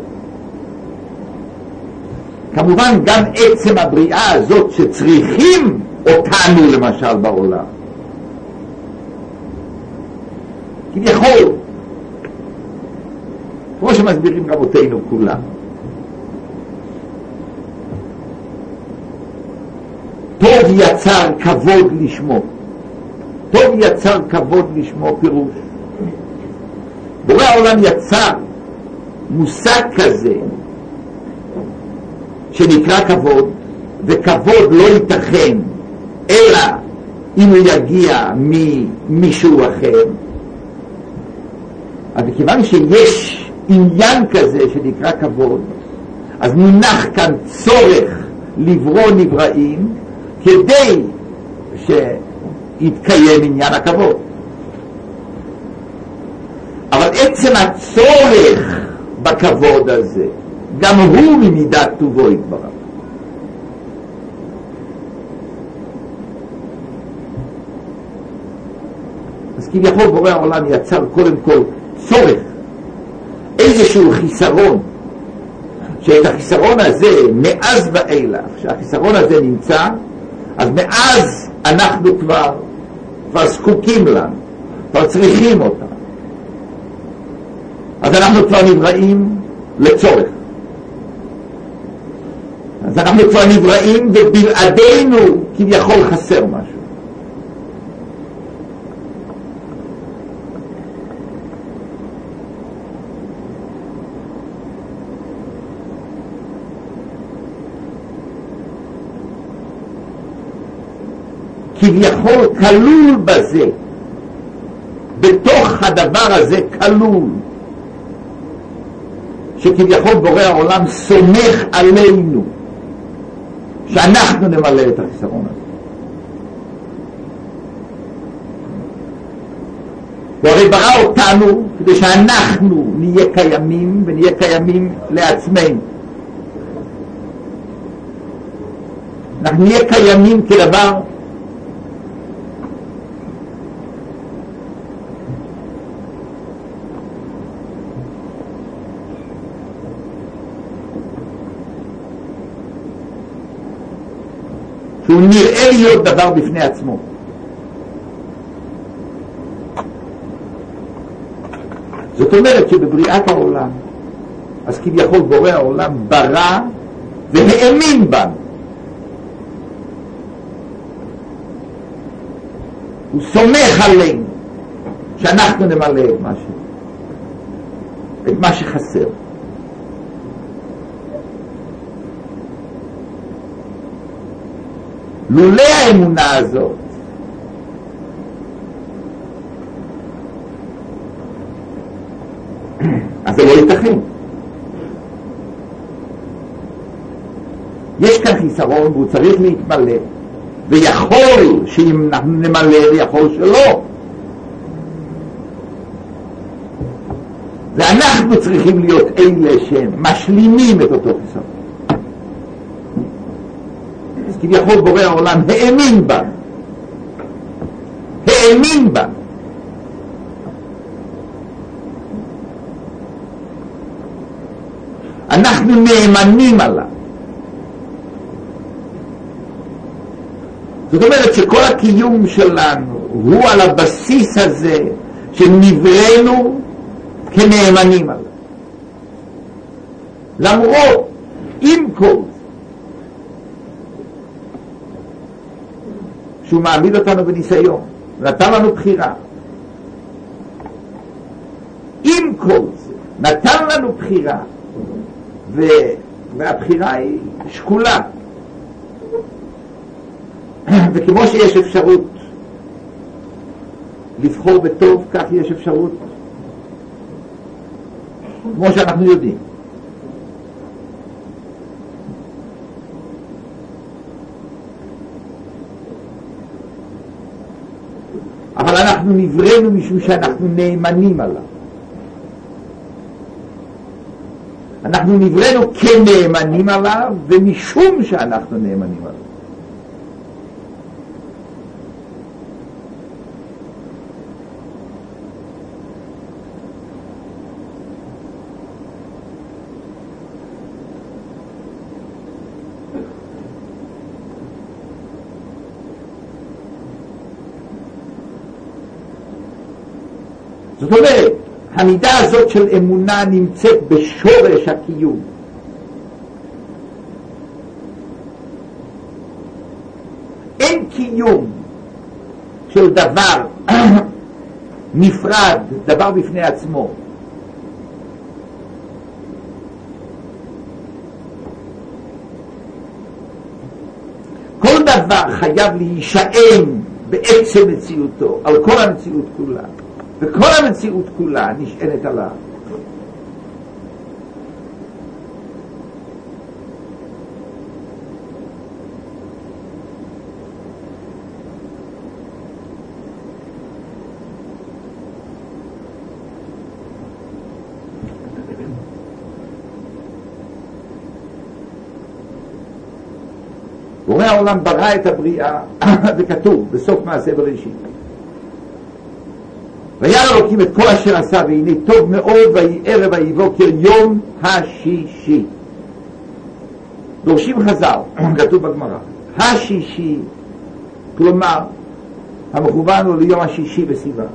כמובן גם עצם הבריאה הזאת שצריכים אותנו למשל בעולם. כביכול, כמו שמסבירים רבותינו כולם, טוב יצר כבוד לשמו. טוב יצר כבוד לשמו פירוש. בורא העולם יצר מושג כזה שנקרא כבוד, וכבוד לא ייתכן אלא אם הוא יגיע ממישהו אחר. אז מכיוון שיש עניין כזה שנקרא כבוד, אז מונח כאן צורך לברוא נבראים כדי שיתקיים עניין הכבוד. אבל עצם הצורך בכבוד הזה גם הוא ממידת טובו יתברך. אז כביכול בורא העולם יצר קודם כל צורך, איזשהו חיסרון, שאת החיסרון הזה מאז ואילך, שהחיסרון הזה נמצא, אז מאז אנחנו כבר זקוקים לנו, כבר צריכים אותה. אז אנחנו כבר נבראים לצורך. אז אנחנו כבר נבראים ובלעדינו כביכול חסר משהו. כביכול כלול בזה, בתוך הדבר הזה כלול, שכביכול בורא העולם סומך עלינו שאנחנו נמלא את החיסרון הזה. והרי ברא אותנו כדי שאנחנו נהיה קיימים, ונהיה קיימים לעצמנו. אנחנו נהיה קיימים כדבר שהוא נראה להיות דבר בפני עצמו. זאת אומרת שבבריאת העולם, אז כביכול בורא העולם ברא והאמין בנו. הוא סומך עלינו שאנחנו נמלא את מה שחסר. לולא האמונה הזאת אז זה לא ייתכן. יש כאן חיסרון והוא צריך להתמלא, ויכול שאם אנחנו נמלא ויכול שלא, ואנחנו צריכים להיות אלה שמשלימים את אותו חיסרון. אז כביכול בורא העולם האמין בנו, אנחנו נאמנים עליו. זאת אומרת שכל הקיום שלנו הוא על הבסיס הזה שנבראנו כנאמנים עליו. למרות, עם כל שהוא מעמיד אותנו בניסיון, נתן לנו בחירה. עם כל זה, נתן לנו בחירה, והבחירה היא שקולה. וכמו שיש אפשרות לבחור בטוב, כך יש אפשרות, כמו שאנחנו יודעים. אבל אנחנו נבראנו משום שאנחנו נאמנים עליו. אנחנו נבראנו כנאמנים עליו, ומשום שאנחנו נאמנים עליו. זאת אומרת, המידה הזאת של אמונה נמצאת בשורש הקיום. אין קיום של דבר נפרד, דבר בפני עצמו. כל דבר חייב להישען בעצם מציאותו, על כל המציאות כולה, וכל המציאות כולה נשענת עליו. בורא העולם ברא את הבריאה, זה כתוב בסוף מעשה בראשית. והיה אלוקים את כל אשר עשה, והנה טוב מאוד, ויהי ערב ויהי בוקר יום השישי. דורשים חז"ל, כתוב בגמרא, השישי, כלומר המכוון הוא ליום השישי בסיוון.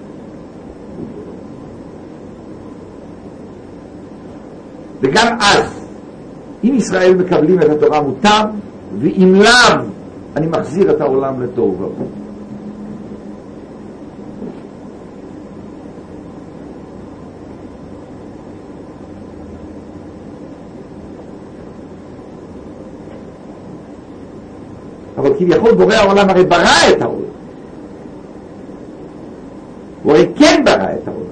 וגם אז, אם ישראל מקבלים את התורה מוטב, ואם לאו, אני מחזיר את העולם לתוהו ובוהו. אבל כביכול בורא העולם הרי ברא את העולם. הוא הרי כן ברא את העולם.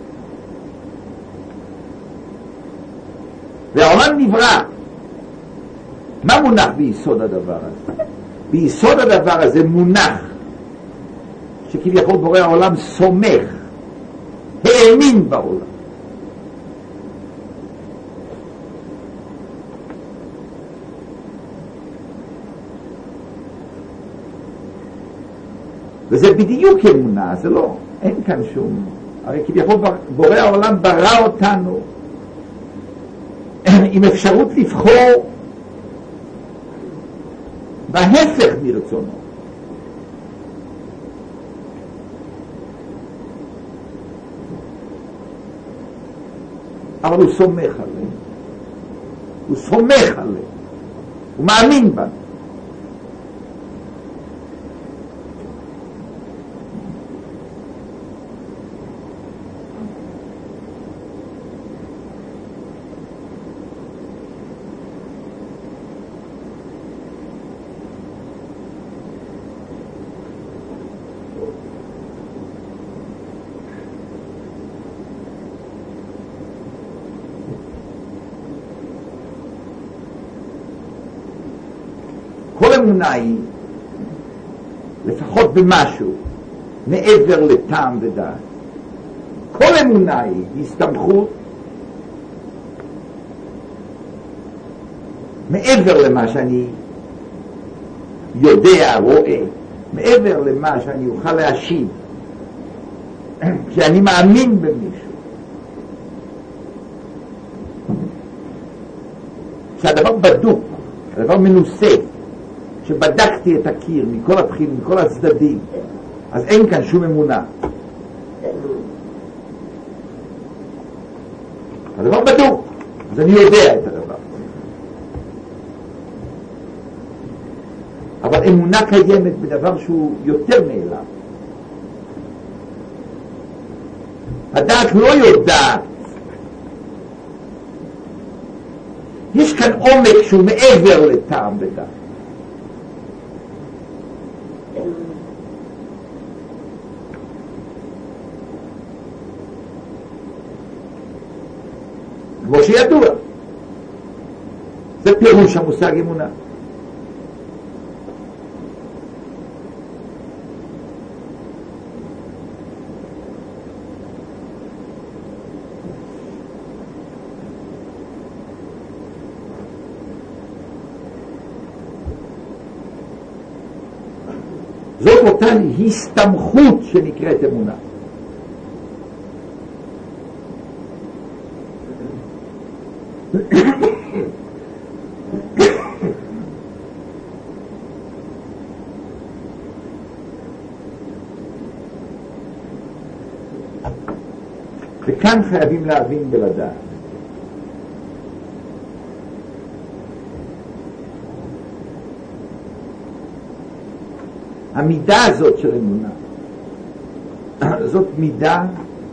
והעולם נברא. מה מונח ביסוד הדבר הזה? ביסוד הדבר הזה מונח שכביכול בורא העולם סומך, האמין בעולם. וזה בדיוק אמונה, זה לא, אין כאן שום, הרי כביכול בורא העולם ברא אותנו עם אפשרות לבחור בהפך מרצונו. אבל הוא סומך עליהם. הוא סומך עליהם. הוא מאמין בנו. כל אמונה היא, לפחות במשהו, מעבר לטעם ודעת. כל אמונה היא הסתמכות מעבר למה שאני יודע, רואה, מעבר למה שאני אוכל להשיב, כשאני מאמין במישהו. כשהדבר בדוק, הדבר מנוסה, שבדקתי את הקיר מכל הבחינים, מכל הצדדים, אז אין כאן שום אמונה. הדבר בדוק, אז אני יודע את הדבר. אבל אמונה קיימת בדבר שהוא יותר מאליו. הדעת לא יודעת. יש כאן עומק שהוא מעבר לטעם ודעת. כמו שידוע, זה פירוש המושג אמונה. זאת אותה הסתמכות שנקראת אמונה. וכאן חייבים להבין ולדעת. המידה הזאת של אמונה, זאת מידה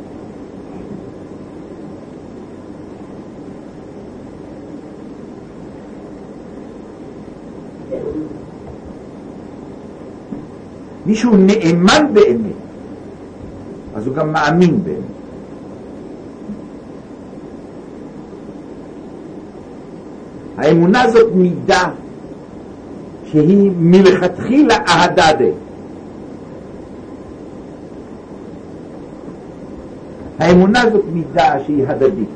מישהו נאמן באמת, אז הוא גם מאמין באמת. האמונה זאת מידה שהיא מלכתחילה אהדדה. האמונה זאת מידה שהיא הדדית.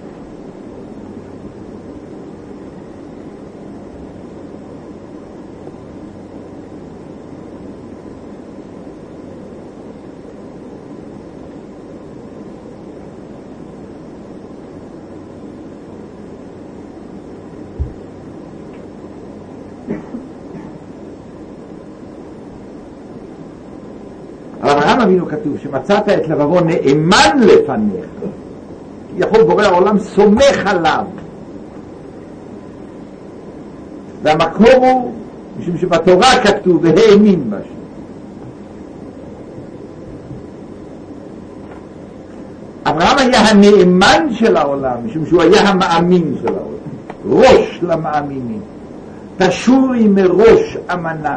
אברהם אבינו כתוב שמצאת את לבבו נאמן לפניך, יכול בורא העולם סומך עליו, והמקור הוא משום שבתורה כתוב והאמין בה. אברהם היה הנאמן של העולם משום שהוא היה המאמין של העולם, ראש למאמינים, תשורי מראש אמנה.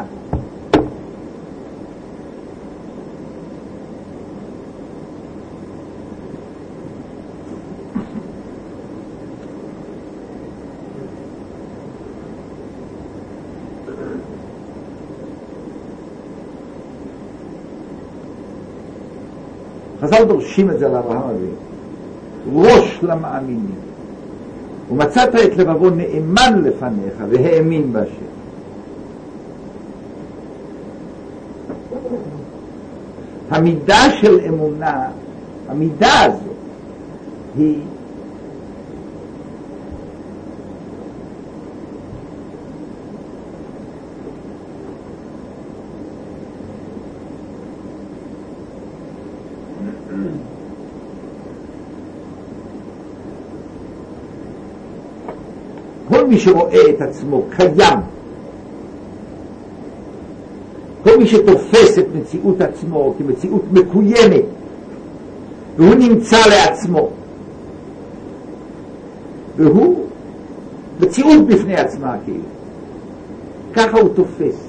חז"ל דורשים את זה על אברהם אבינו, ראש למאמינים. ומצאת את לבבו נאמן לפניך והאמין בהשם. המידה של אמונה, המידה הזאת היא כל מי שרואה את עצמו קיים, כל מי שתופס את מציאות עצמו כמציאות מקוימת והוא נמצא לעצמו והוא מציאות בפני עצמה, כאילו ככה הוא תופס.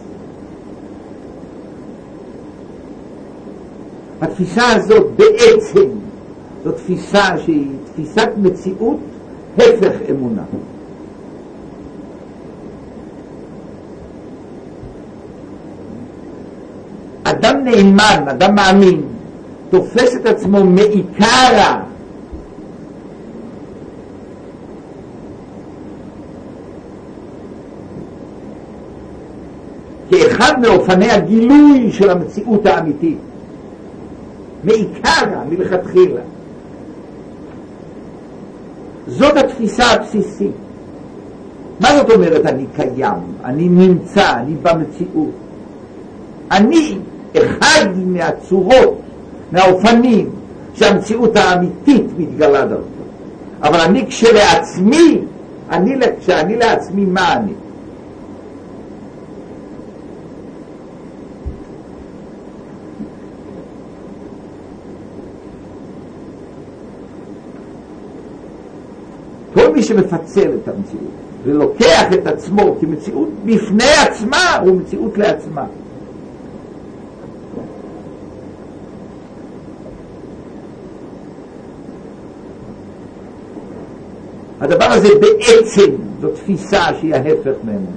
התפיסה הזאת בעצם זו תפיסה שהיא תפיסת מציאות הפך אמונה. אדם נאמן, אדם מאמין, תופס את עצמו מעיקרה כאחד מאופני הגילוי של המציאות האמיתית, מעיקרה, מלכתחילה. זאת התפיסה הבסיסית. מה זאת אומרת אני קיים? אני נמצא, אני במציאות. אני אחד מהצורות, מהאופנים שהמציאות האמיתית מתגלה דרכו. אבל אני כשלעצמי, כשאני לעצמי, מה אני? כל מי שמפצל את המציאות ולוקח את עצמו כמציאות בפני עצמה, הוא מציאות לעצמה. הדבר הזה בעצם זו תפיסה שהיא ההפך ממנו.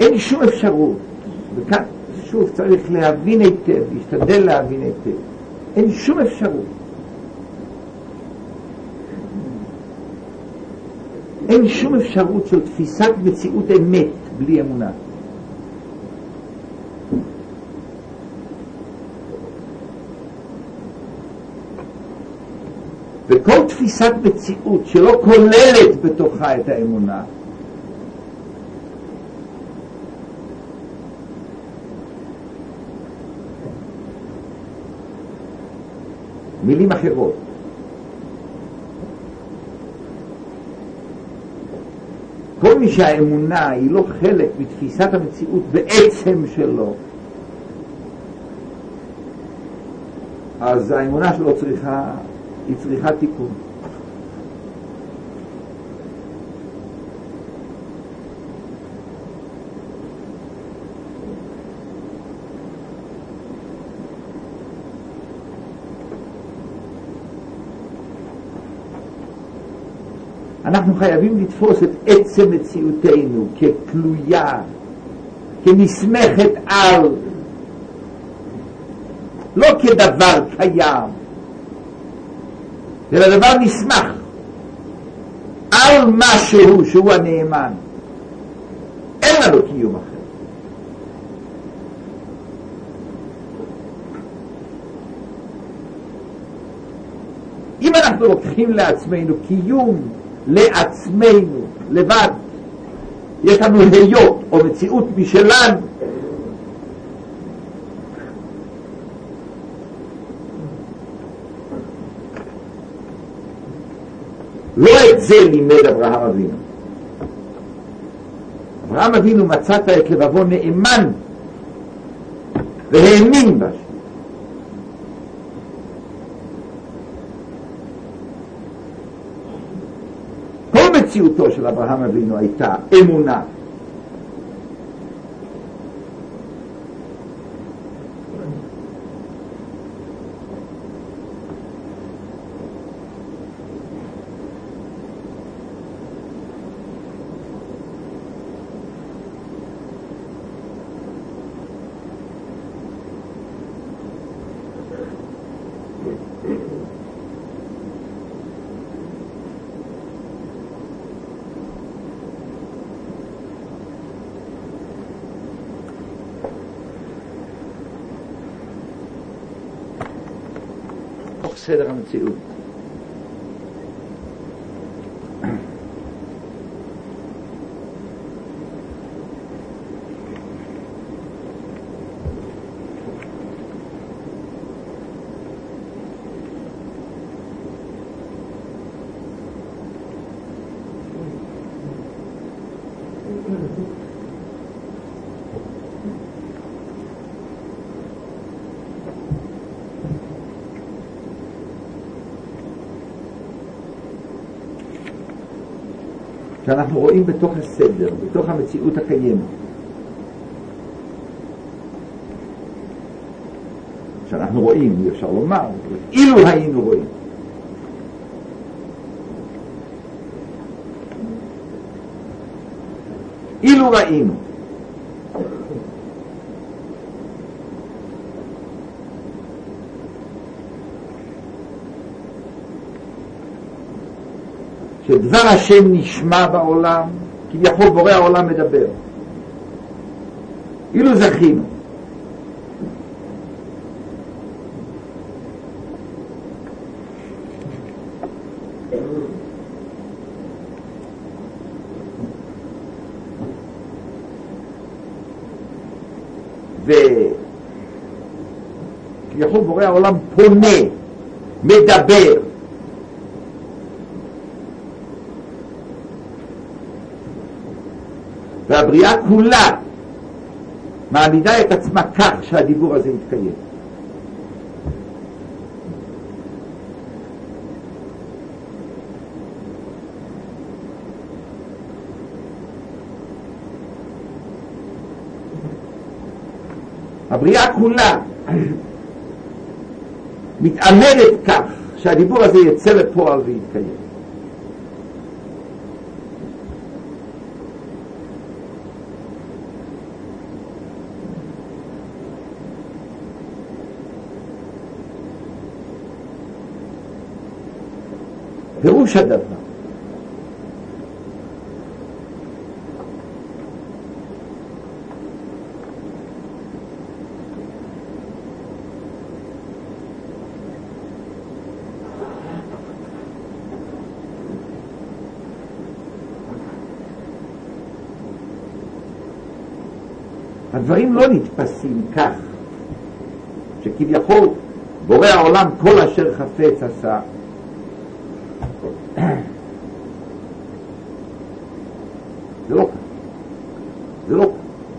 אין שום אפשרות, וכאן שוב צריך להבין היטב, להשתדל להבין היטב, אין שום אפשרות, אין שום אפשרות של תפיסת מציאות אמת בלי אמונה. וכל תפיסת מציאות שלא כוללת בתוכה את האמונה, מילים אחרות, כל מי שהאמונה היא לא חלק מתפיסת המציאות בעצם שלו, אז האמונה שלו צריכה תיקון. אנחנו חייבים לתפוס את עצם מציאותנו כתלויה, כנסמכת על, לא כדבר קיים, אלא דבר נסמך על משהו שהוא הנאמן. אין לנו קיום אחר. אם אנחנו לוקחים לעצמנו קיום לעצמנו לבד, יש לנו היות או מציאות משלנו, לא את זה לימד אברהם אבינו. אברהם אבינו מצאת את לבבו נאמן והאמין בה. כל מציאותו של אברהם אבינו הייתה אמונה. סדר המציאות. שאנחנו רואים בתוך הסדר, בתוך המציאות הקיימת. שאנחנו רואים, אי אפשר לומר, אילו היינו רואים. אילו ראינו. שדבר השם נשמע בעולם, כביכול בורא העולם מדבר. אילו זכינו. וכביכול בורא העולם פונה, מדבר. והבריאה כולה מעמידה את עצמה כך שהדיבור הזה יתקיים. הבריאה כולה מתעמדת כך שהדיבור הזה יצא לפועל ויתקיים. פירוש הדבר. הדברים לא נתפסים כך, שכביכול בורא העולם כל אשר חפץ עשה. זה לא כך. זה לא כך.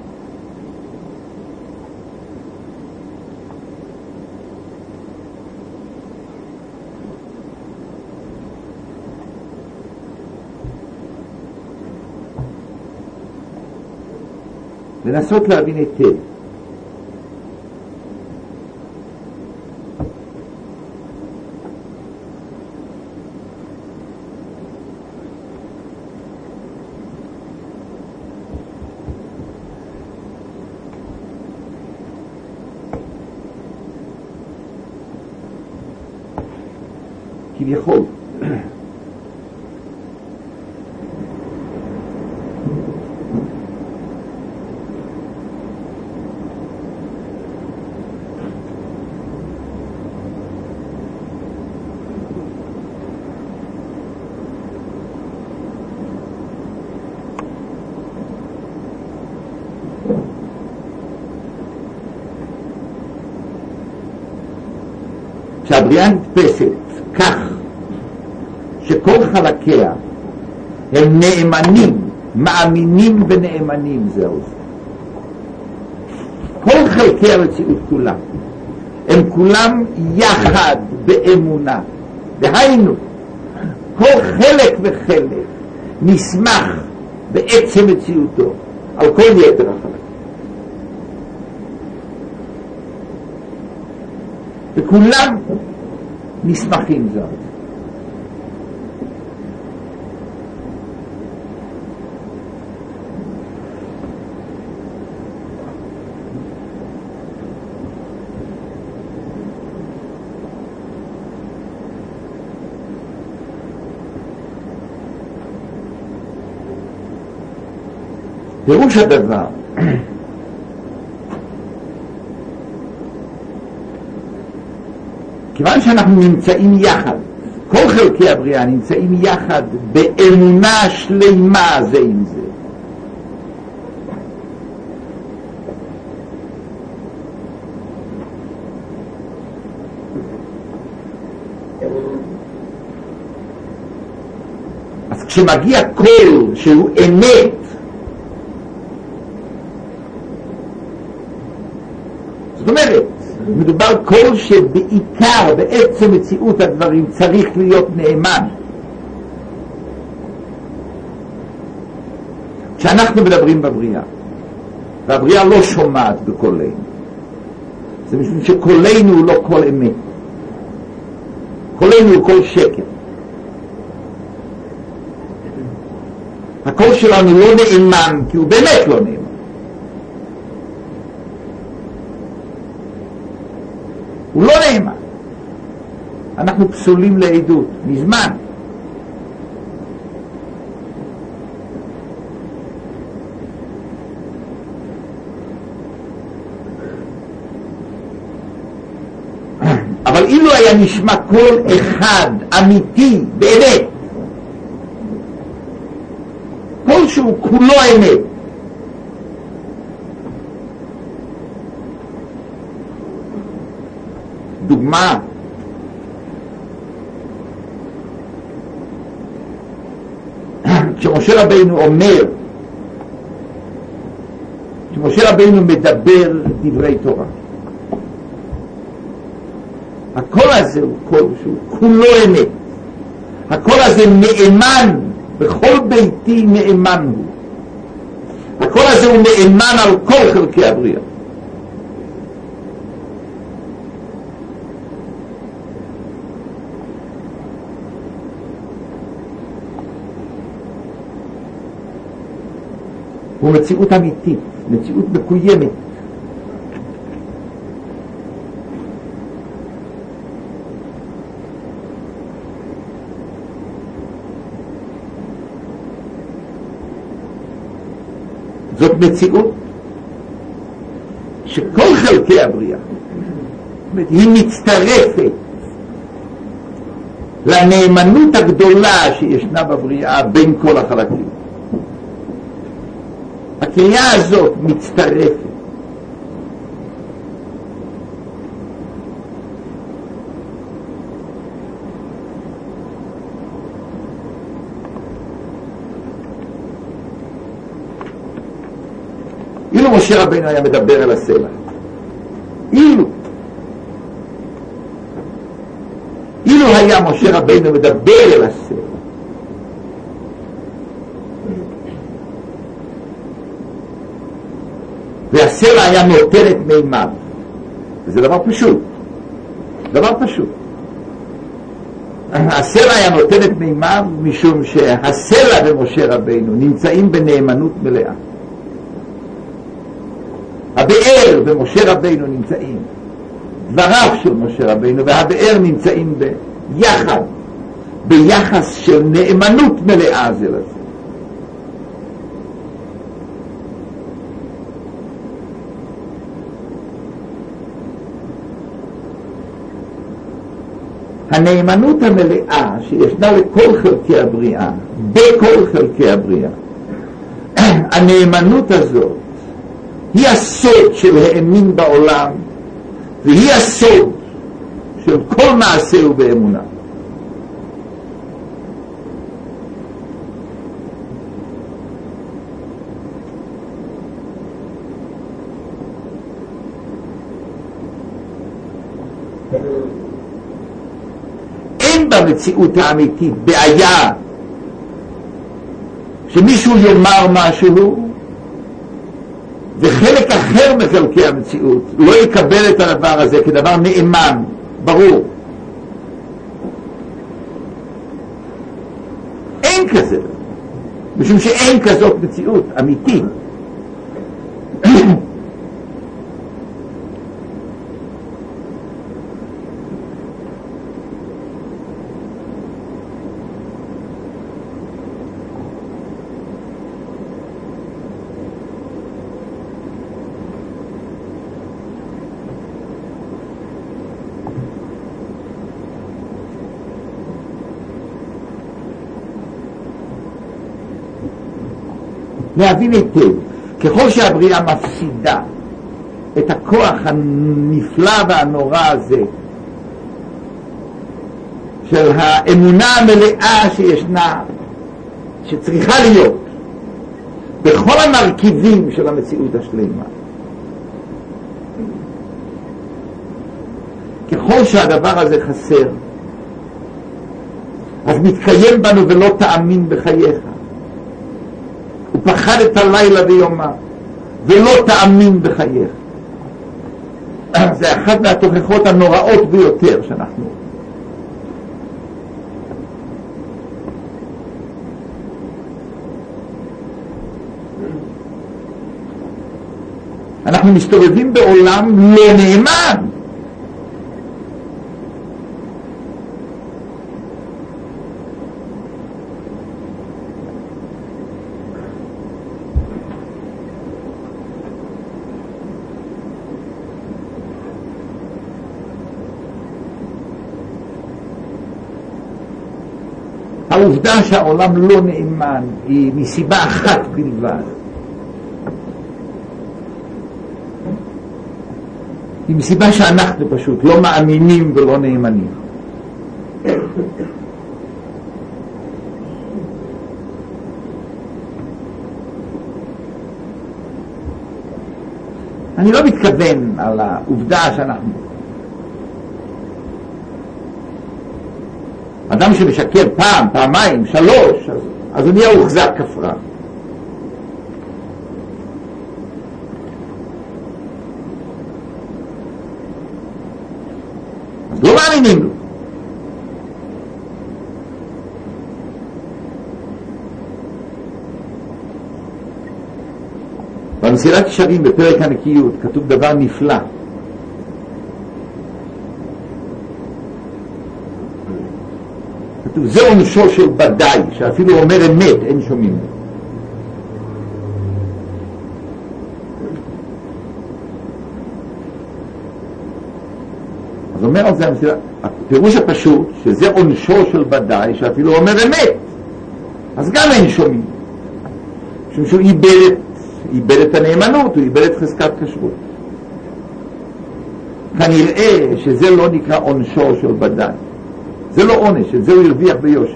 לנסות להבין היטב. כביכול שהבריאה נתפסת כך שכל חלקיה הם נאמנים, מאמינים ונאמנים זהו זה. כל חלקי המציאות כולם הם כולם יחד באמונה. דהיינו, כל חלק וחלק נסמך בעצם מציאותו על כל יתר החלק. וכולם נסמכים זאת. פירוש הדבר כיוון שאנחנו נמצאים יחד, כל חלקי הבריאה נמצאים יחד באמונה שלמה זה עם זה, אז כשמגיע קול שהוא אמת, זאת אומרת, מדובר קול שבעיקר בעצם מציאות הדברים צריך להיות נאמן. כשאנחנו מדברים בבריאה והבריאה לא שומעת בקולנו, זה משום שקולנו הוא לא קול אמת, קולנו הוא קול שקר. הקול שלנו לא נאמן כי הוא באמת לא נאמן. הוא לא נאמן. אנחנו פסולים לעדות מזמן. אבל אילו היה נשמע קול אחד אמיתי באמת, קול שהוא כולו אמת, דוגמה, כשמשה רבינו אומר, כשמשה רבינו מדבר דברי תורה, הקול הזה הוא קול שהוא כולו אמת, הקול הזה נאמן, בכל ביתי נאמן הוא, הקול הזה הוא נאמן על כל חלקי הבריאה. הוא מציאות אמיתית, מציאות מקוימת. זאת מציאות שכל חלקי הבריאה, היא מצטרפת לנאמנות הגדולה שישנה בבריאה בין כל החלקים. הקריאה הזאת מצטרפת. אילו משה רבינו היה מדבר אל הסלע, אילו היה משה רבינו מדבר אל הסלע, והסלע היה נותן את מימיו, וזה דבר פשוט, הסלע היה נותן את מימיו משום שהסלע ומשה רבינו נמצאים בנאמנות מלאה. הבאר ומשה רבינו נמצאים, דבריו של משה רבינו והבאר נמצאים ביחד, ביחס של נאמנות מלאה זה לזה. הנאמנות המלאה שישנה לכל חלקי הבריאה, בכל חלקי הבריאה, הנאמנות הזאת היא הסוד של האמין בעולם, והיא הסוד של כל מעשהו באמונה. אין במציאות האמיתית בעיה שמישהו יאמר משהו וחלק אחר מחלקי המציאות לא יקבל את הדבר הזה כדבר נאמן, ברור. אין כזה, משום שאין כזאת מציאות אמיתית. להבין היטב, ככל שהבריאה מפסידה את הכוח הנפלא והנורא הזה של האמונה המלאה שישנה, שצריכה להיות בכל המרכיבים של המציאות השלמה, ככל שהדבר הזה חסר, אז מתקיים בנו ולא תאמין בחייך, ופחדת לילה ויומה ולא תאמין בחייך. זה אחת מהתוכחות הנוראות ביותר שאנחנו מסתובבים בעולם לא נאמן. העובדה שהעולם לא נאמן היא מסיבה אחת בלבד. היא מסיבה שאנחנו פשוט לא מאמינים ולא נאמנים. אני לא מתכוון על העובדה שאנחנו אדם שמשקר פעם, פעמיים, שלוש, אז הוא נהיה הוחזק כפרה. אז לא מאמינים לו. במסילת ישרים בפרק הנקיות כתוב דבר נפלא. כתוב, זה עונשו של בדאי, שאפילו אומר אמת, אין שומעים. אז אומר על זה הפירוש הפשוט, שזה עונשו של ודאי, שאפילו אומר אמת, אז גם אין שומעים, משום שהוא איבד את הנאמנות, הוא איבד את חזקת כשרות. כנראה שזה לא נקרא עונשו של ודאי, זה לא עונש, את זה הוא הרוויח ביושר.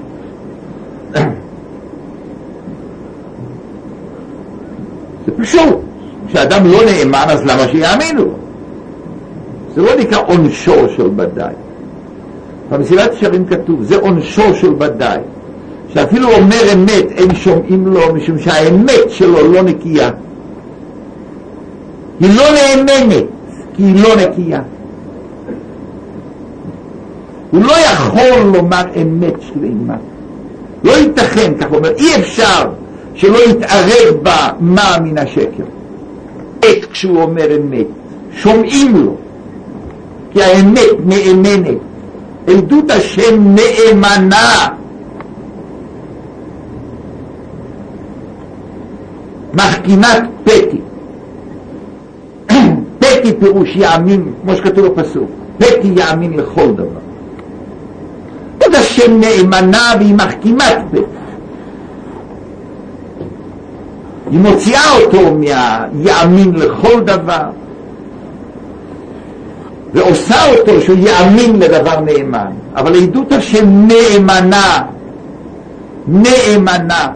זה פשוט, כשאדם לא נאמן אז למה שיאמינו? זה לא נקרא עונשו של ודאי. במסילת ישרים כתוב, זה עונשו של ודאי, שאפילו אומר אמת אין שומעים לו, משום שהאמת שלו לא נקייה, היא לא נאמנת כי היא לא נקייה. הוא לא יכול לומר אמת שלמה, לא ייתכן, כך אומר, אי אפשר שלא יתערב בה מה מן השקר. כשהוא אומר אמת שומעים לו, כי האמת נאמנת, עדות השם נאמנה, מחכימת פתי. פתי פירוש יאמין, כמו שכתוב בפסוק, פתי יאמין לכל דבר. עדות השם נאמנה והיא מחכימת פתי, היא מוציאה אותו מהיאמין לכל דבר ועושה אותו שהוא יאמין לדבר נאמן. אבל עדות השם נאמנה, נאמנה.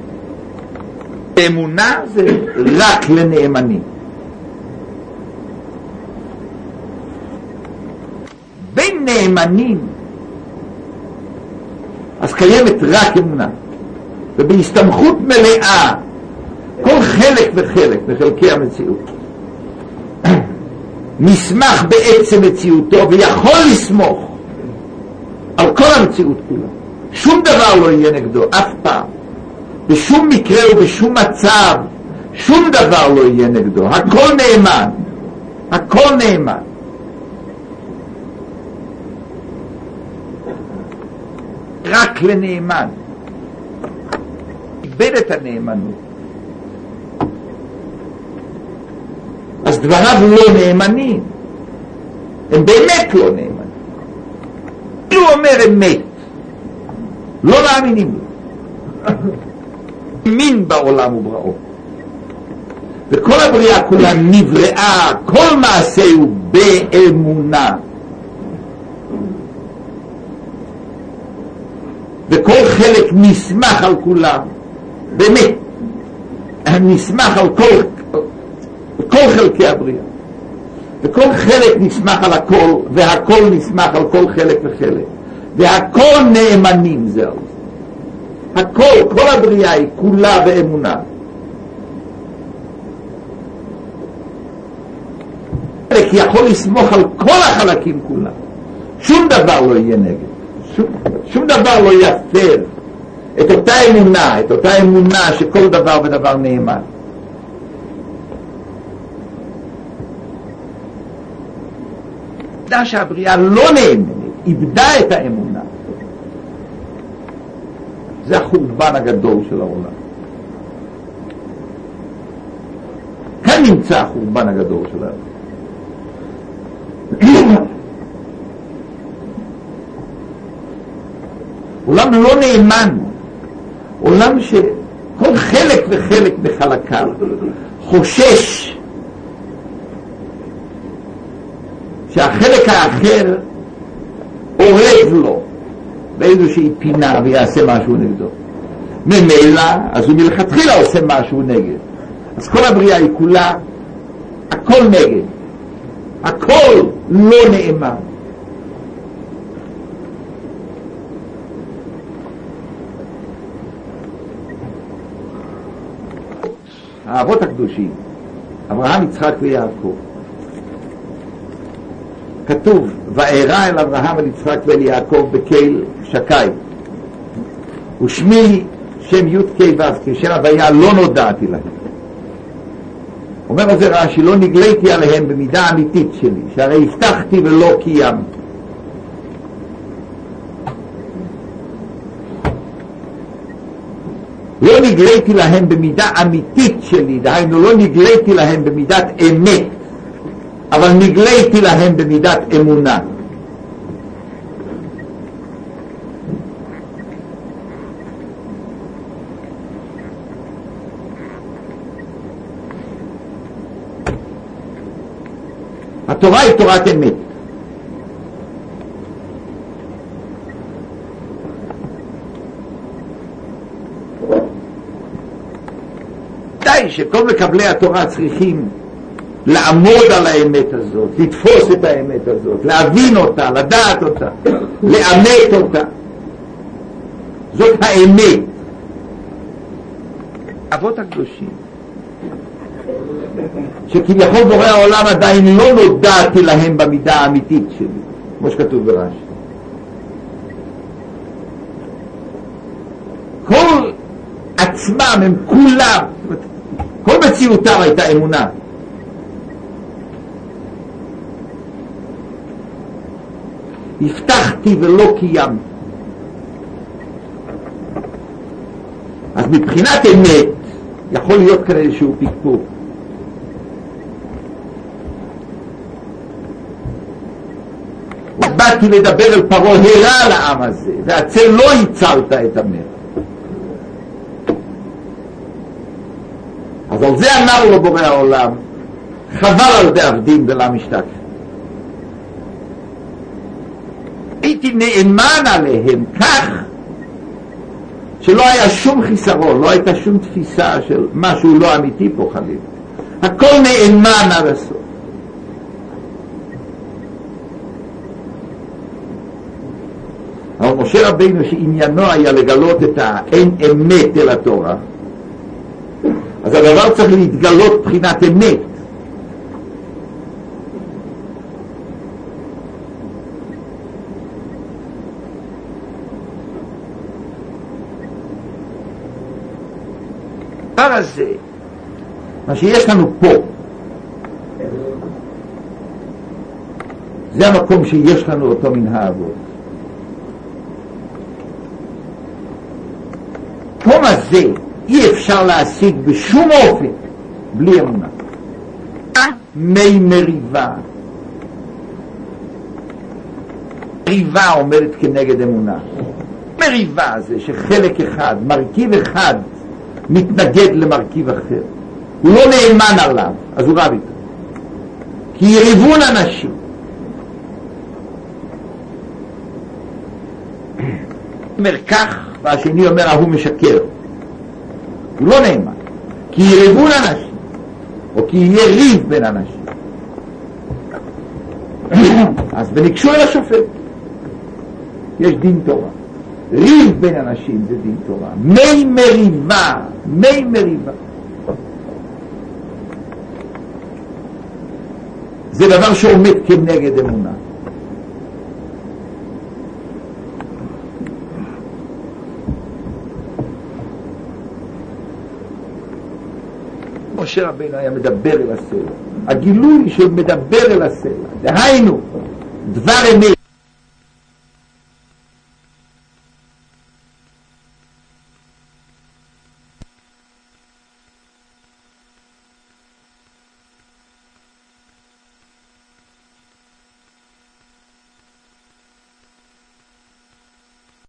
אמונה זה רק לנאמנים. בין נאמנים אז קיימת רק אמונה, ובהסתמכות מלאה כל חלק וחלק מחלקי המציאות נסמך בעצם מציאותו ויכול לסמוך על כל המציאות כולה. שום דבר לא יהיה נגדו אף פעם, בשום מקרה ובשום מצב שום דבר לא יהיה נגדו, הכל נאמן, הכל נאמן. רק לנאמן, איבד את הנאמנות, אז דבריו לא נאמנים, הם באמת לא נאמנים. הוא אומר אמת, לא מאמינים לו. מין בעולם ובראו, וכל הבריאה כולה נבראה, כל מעשה הוא באמונה, וכל חלק נסמך על כולם, באמת נסמך על כל חלקי הבריאה, וכל חלק נסמך על הכל, והכל נסמך על כל חלק וחלק, והכל נאמנים זה על זה. הכל, כל הבריאה היא כולה באמונה. חלק יכול לסמוך על כל החלקים כולם, שום דבר לא יהיה נגד, שום דבר לא יפר את אותה אמונה שכל דבר ודבר נאמן. עובדה שהבריאה לא נאמנת, איבדה את האמונה, זה החורבן הגדול של העולם. כאן נמצא החורבן הגדול של העולם. עולם לא נאמן, עולם שכל חלק וחלק בחלקיו חושש שהחלק האחר אורב לו באיזושהי פינה ויעשה משהו נגדו. ממילא, אז הוא מלכתחילה עושה משהו נגד. אז כל הבריאה היא כולה, הכל נגד, הכל לא נאמן. האבות הקדושים, אברהם, יצחק ויעקב, כתוב וארא אל אברהם אל יצחק ואל יעקב בקהל שקי, ושמי שם י' ק' ו' כשם הוויה לא נודעתי להם. אומר על זה רש"י, לא נגליתי עליהם במידה אמיתית שלי, שהרי הבטחתי ולא קיימתי. לא נגליתי להם במידה אמיתית שלי, דהיינו לא נגליתי להם במידת אמת, אבל נגליתי להם במידת אמונה. התורה היא תורת אמת. די שכל מקבלי התורה צריכים לעמוד על האמת הזאת, לתפוס את האמת הזאת, להבין אותה, לדעת אותה, לאמת אותה. זאת האמת. אבות הקדושים, שכביכול בורא העולם עדיין לא נודעתי להם במידה האמיתית שלי, כמו שכתוב ברש"י. כל עצמם הם כולם, כל מציאותם הייתה אמונה. הבטחתי ולא קיימתי. אז מבחינת אמת יכול להיות כאן איזשהו פקפוק. באתי לדבר אל פרעה, הרע לעם הזה, והצל לא הצלת את המלך. אז על זה אמר לו בורא העולם, חבל על דעבדים ולא משתכח. הייתי נאמן עליהם כך שלא היה שום חיסרון, לא הייתה שום תפיסה של משהו לא אמיתי פה חלילה. הכל נאמן עד הסוף. אבל משה רבינו שעניינו היה לגלות את האין אמת אל התורה, אז הדבר צריך להתגלות בחינת אמת. הדבר הזה, מה שיש לנו פה, זה המקום שיש לנו אותו מן האבות. תום הזה אי אפשר להשיג בשום אופן בלי אמונה. מי מריבה. מריבה עומדת כנגד אמונה. מריבה זה שחלק אחד, מרכיב אחד, מתנגד למרכיב אחר. הוא לא נאמן עליו, אז הוא רב איתו. כי יריבון אנשים. אומר כך, והשני אומר, הוא משקר. הוא לא נאמן. כי יריבון אנשים, או כי יהיה ריב בין אנשים. אז בנקשו אל השופט. יש דין תורה. ריב בין אנשים זה דין תורה. מי מריבה, מי מריבה. זה דבר שעומד כנגד אמונה. משה רבינו היה מדבר אל הסלע. הגילוי של מדבר אל הסלע. דהיינו, דבר אמת.